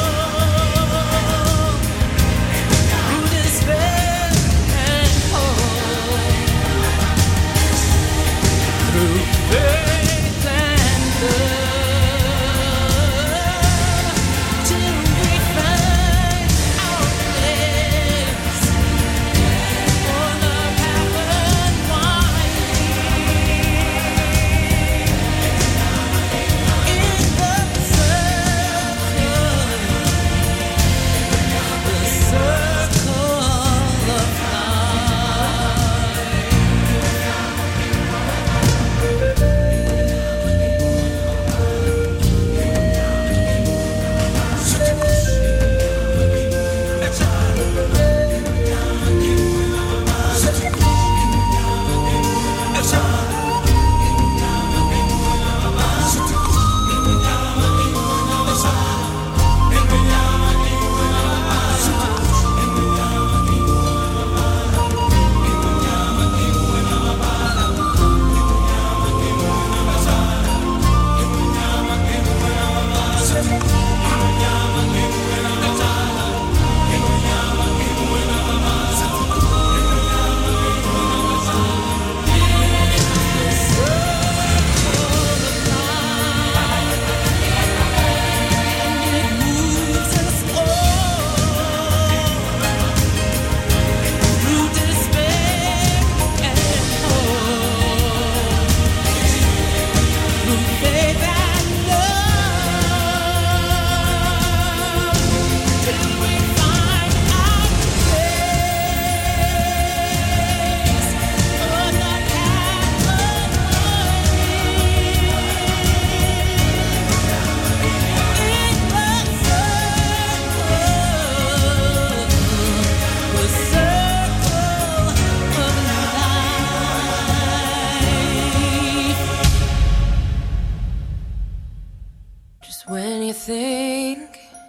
Just when you think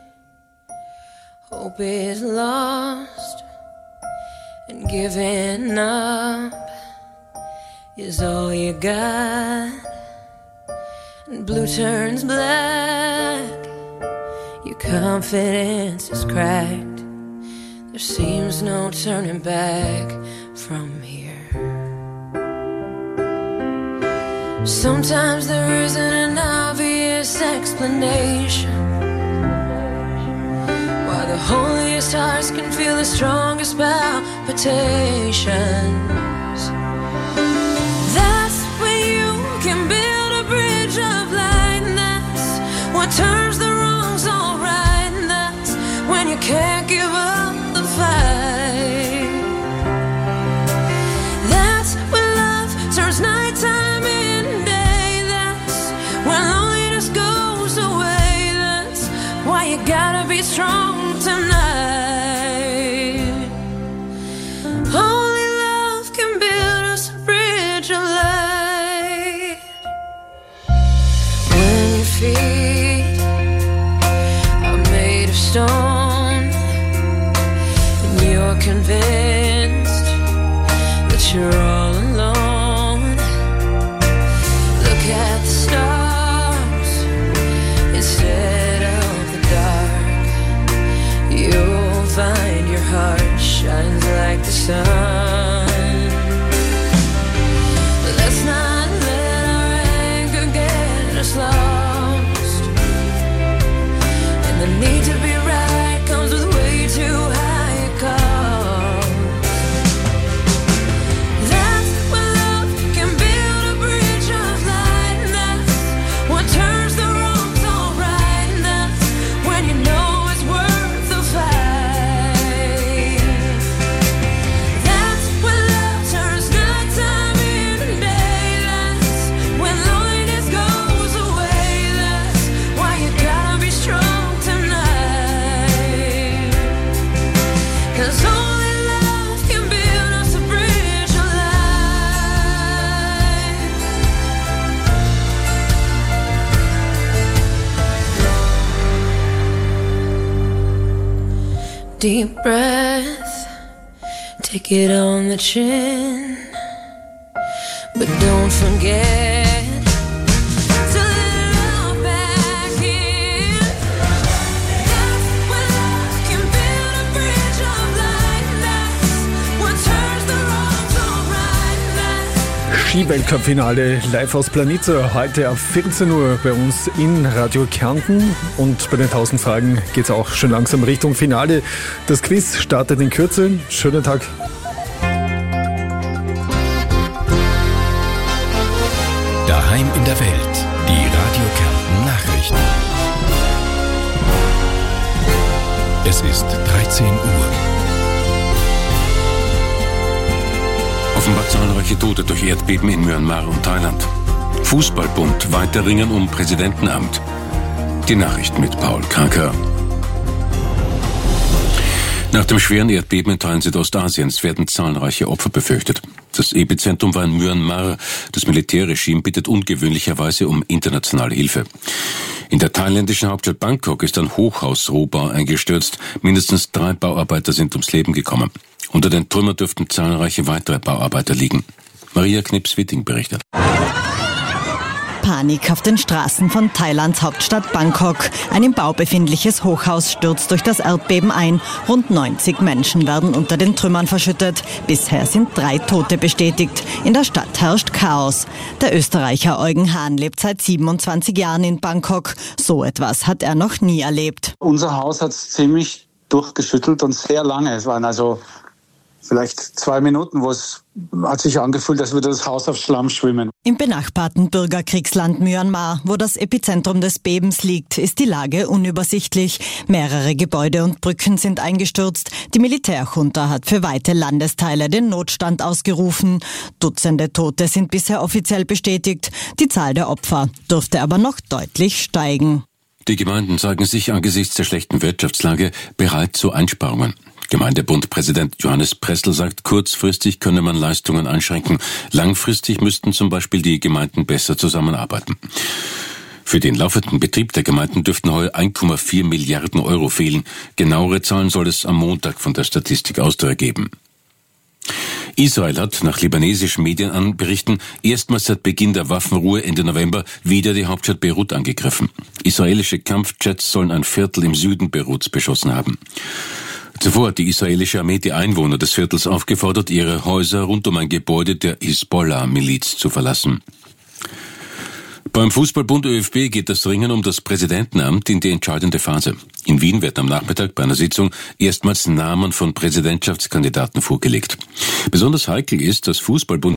hope is lost and giving up is all you got, and blue turns black, your confidence is cracked, there seems no turning back from here. Sometimes there isn't an obvious explanation why the holiest hearts can feel the strongest palpitations. That's when you can build a bridge of light, and that's what turns the wrongs all right, and that's when you can't give up the fight. That's when love turns nighttime in day, that's when loneliness goes away, that's why you gotta be strong tonight. Only love can build us a bridge of light. When your feet are made of stone and you're convinced that you're all alone, look at the stars instead of the dark. You'll find your heart shines like the sun. Let's not let our anger get us lost, and the need to be right comes with way too high a cost. That's when love can build a bridge of light, and that's what turns the wrongs all right, and that's when you know it's worth the fight. That's when love turns nighttime into day, that's when loneliness goes away, that's why you gotta be strong tonight. 'Cause only love can build us a bridge of light. Deep breath, take it on the chin, but don't forget to let love back in. That's when love can build a bridge of light, and that's what turns the wrongs all right, and that's Ski-Weltcup-Finale live aus Planica, heute ab vierzehn Uhr bei uns in Radio Kärnten. Und bei den tausend Fragen geht es auch schon langsam Richtung Finale. Das Quiz startet in Kürze. Schönen Tag. Daheim in der Welt, die Radio Kärnten Nachrichten. Es ist dreizehn Uhr. Offenbar zahlreiche Tote durch Erdbeben in Myanmar und Thailand. Fußballbund weiter ringen um Präsidentenamt. Die Nachrichten mit Paul Kraker. Nach dem schweren Erdbeben in Teilen Südostasiens werden zahlreiche Opfer befürchtet. Das Epizentrum war in Myanmar. Das Militärregime bittet ungewöhnlicherweise um internationale Hilfe. In der thailändischen Hauptstadt Bangkok ist ein Hochhausrohbau eingestürzt. Mindestens drei Bauarbeiter sind ums Leben gekommen. Unter den Trümmern dürften zahlreiche weitere Bauarbeiter liegen. Maria Knips-Witting berichtet. Panik auf den Straßen von Thailands Hauptstadt Bangkok. Ein im Bau befindliches Hochhaus stürzt durch das Erdbeben ein. Rund neunzig Menschen werden unter den Trümmern verschüttet. Bisher sind drei Tote bestätigt. In der Stadt herrscht Chaos. Der Österreicher Eugen Hahn lebt seit siebenundzwanzig Jahren in Bangkok. So etwas hat er noch nie erlebt. Unser Haus hat es ziemlich durchgeschüttelt und sehr lange. Es waren also vielleicht zwei Minuten, wo es hat sich angefühlt, als würde das Haus auf Schlamm schwimmen. Im benachbarten Bürgerkriegsland Myanmar, wo das Epizentrum des Bebens liegt, ist die Lage unübersichtlich. Mehrere Gebäude und Brücken sind eingestürzt. Die Militärjunta hat für weite Landesteile den Notstand ausgerufen. Dutzende Tote sind bisher offiziell bestätigt. Die Zahl der Opfer dürfte aber noch deutlich steigen. Die Gemeinden sagen sich angesichts der schlechten Wirtschaftslage bereit zu Einsparungen. Gemeindebundpräsident Johannes Pressl sagt, kurzfristig könne man Leistungen einschränken. Langfristig müssten zum Beispiel die Gemeinden besser zusammenarbeiten. Für den laufenden Betrieb der Gemeinden dürften heuer eins Komma vier Milliarden Euro fehlen. Genauere Zahlen soll es am Montag von der Statistik Austria geben. Israel hat nach libanesischen Medienberichten erstmals seit Beginn der Waffenruhe Ende November wieder die Hauptstadt Beirut angegriffen. Israelische Kampfjets sollen ein Viertel im Süden Beiruts beschossen haben. Zuvor hat die israelische Armee die Einwohner des Viertels aufgefordert, ihre Häuser rund um ein Gebäude der Hisbollah-Miliz zu verlassen. Beim Fußballbund ÖFB geht das Ringen um das Präsidentenamt in die entscheidende Phase. In Wien wird am Nachmittag bei einer Sitzung erstmals Namen von Präsidentschaftskandidaten vorgelegt. Besonders heikel ist, dass Fußballbund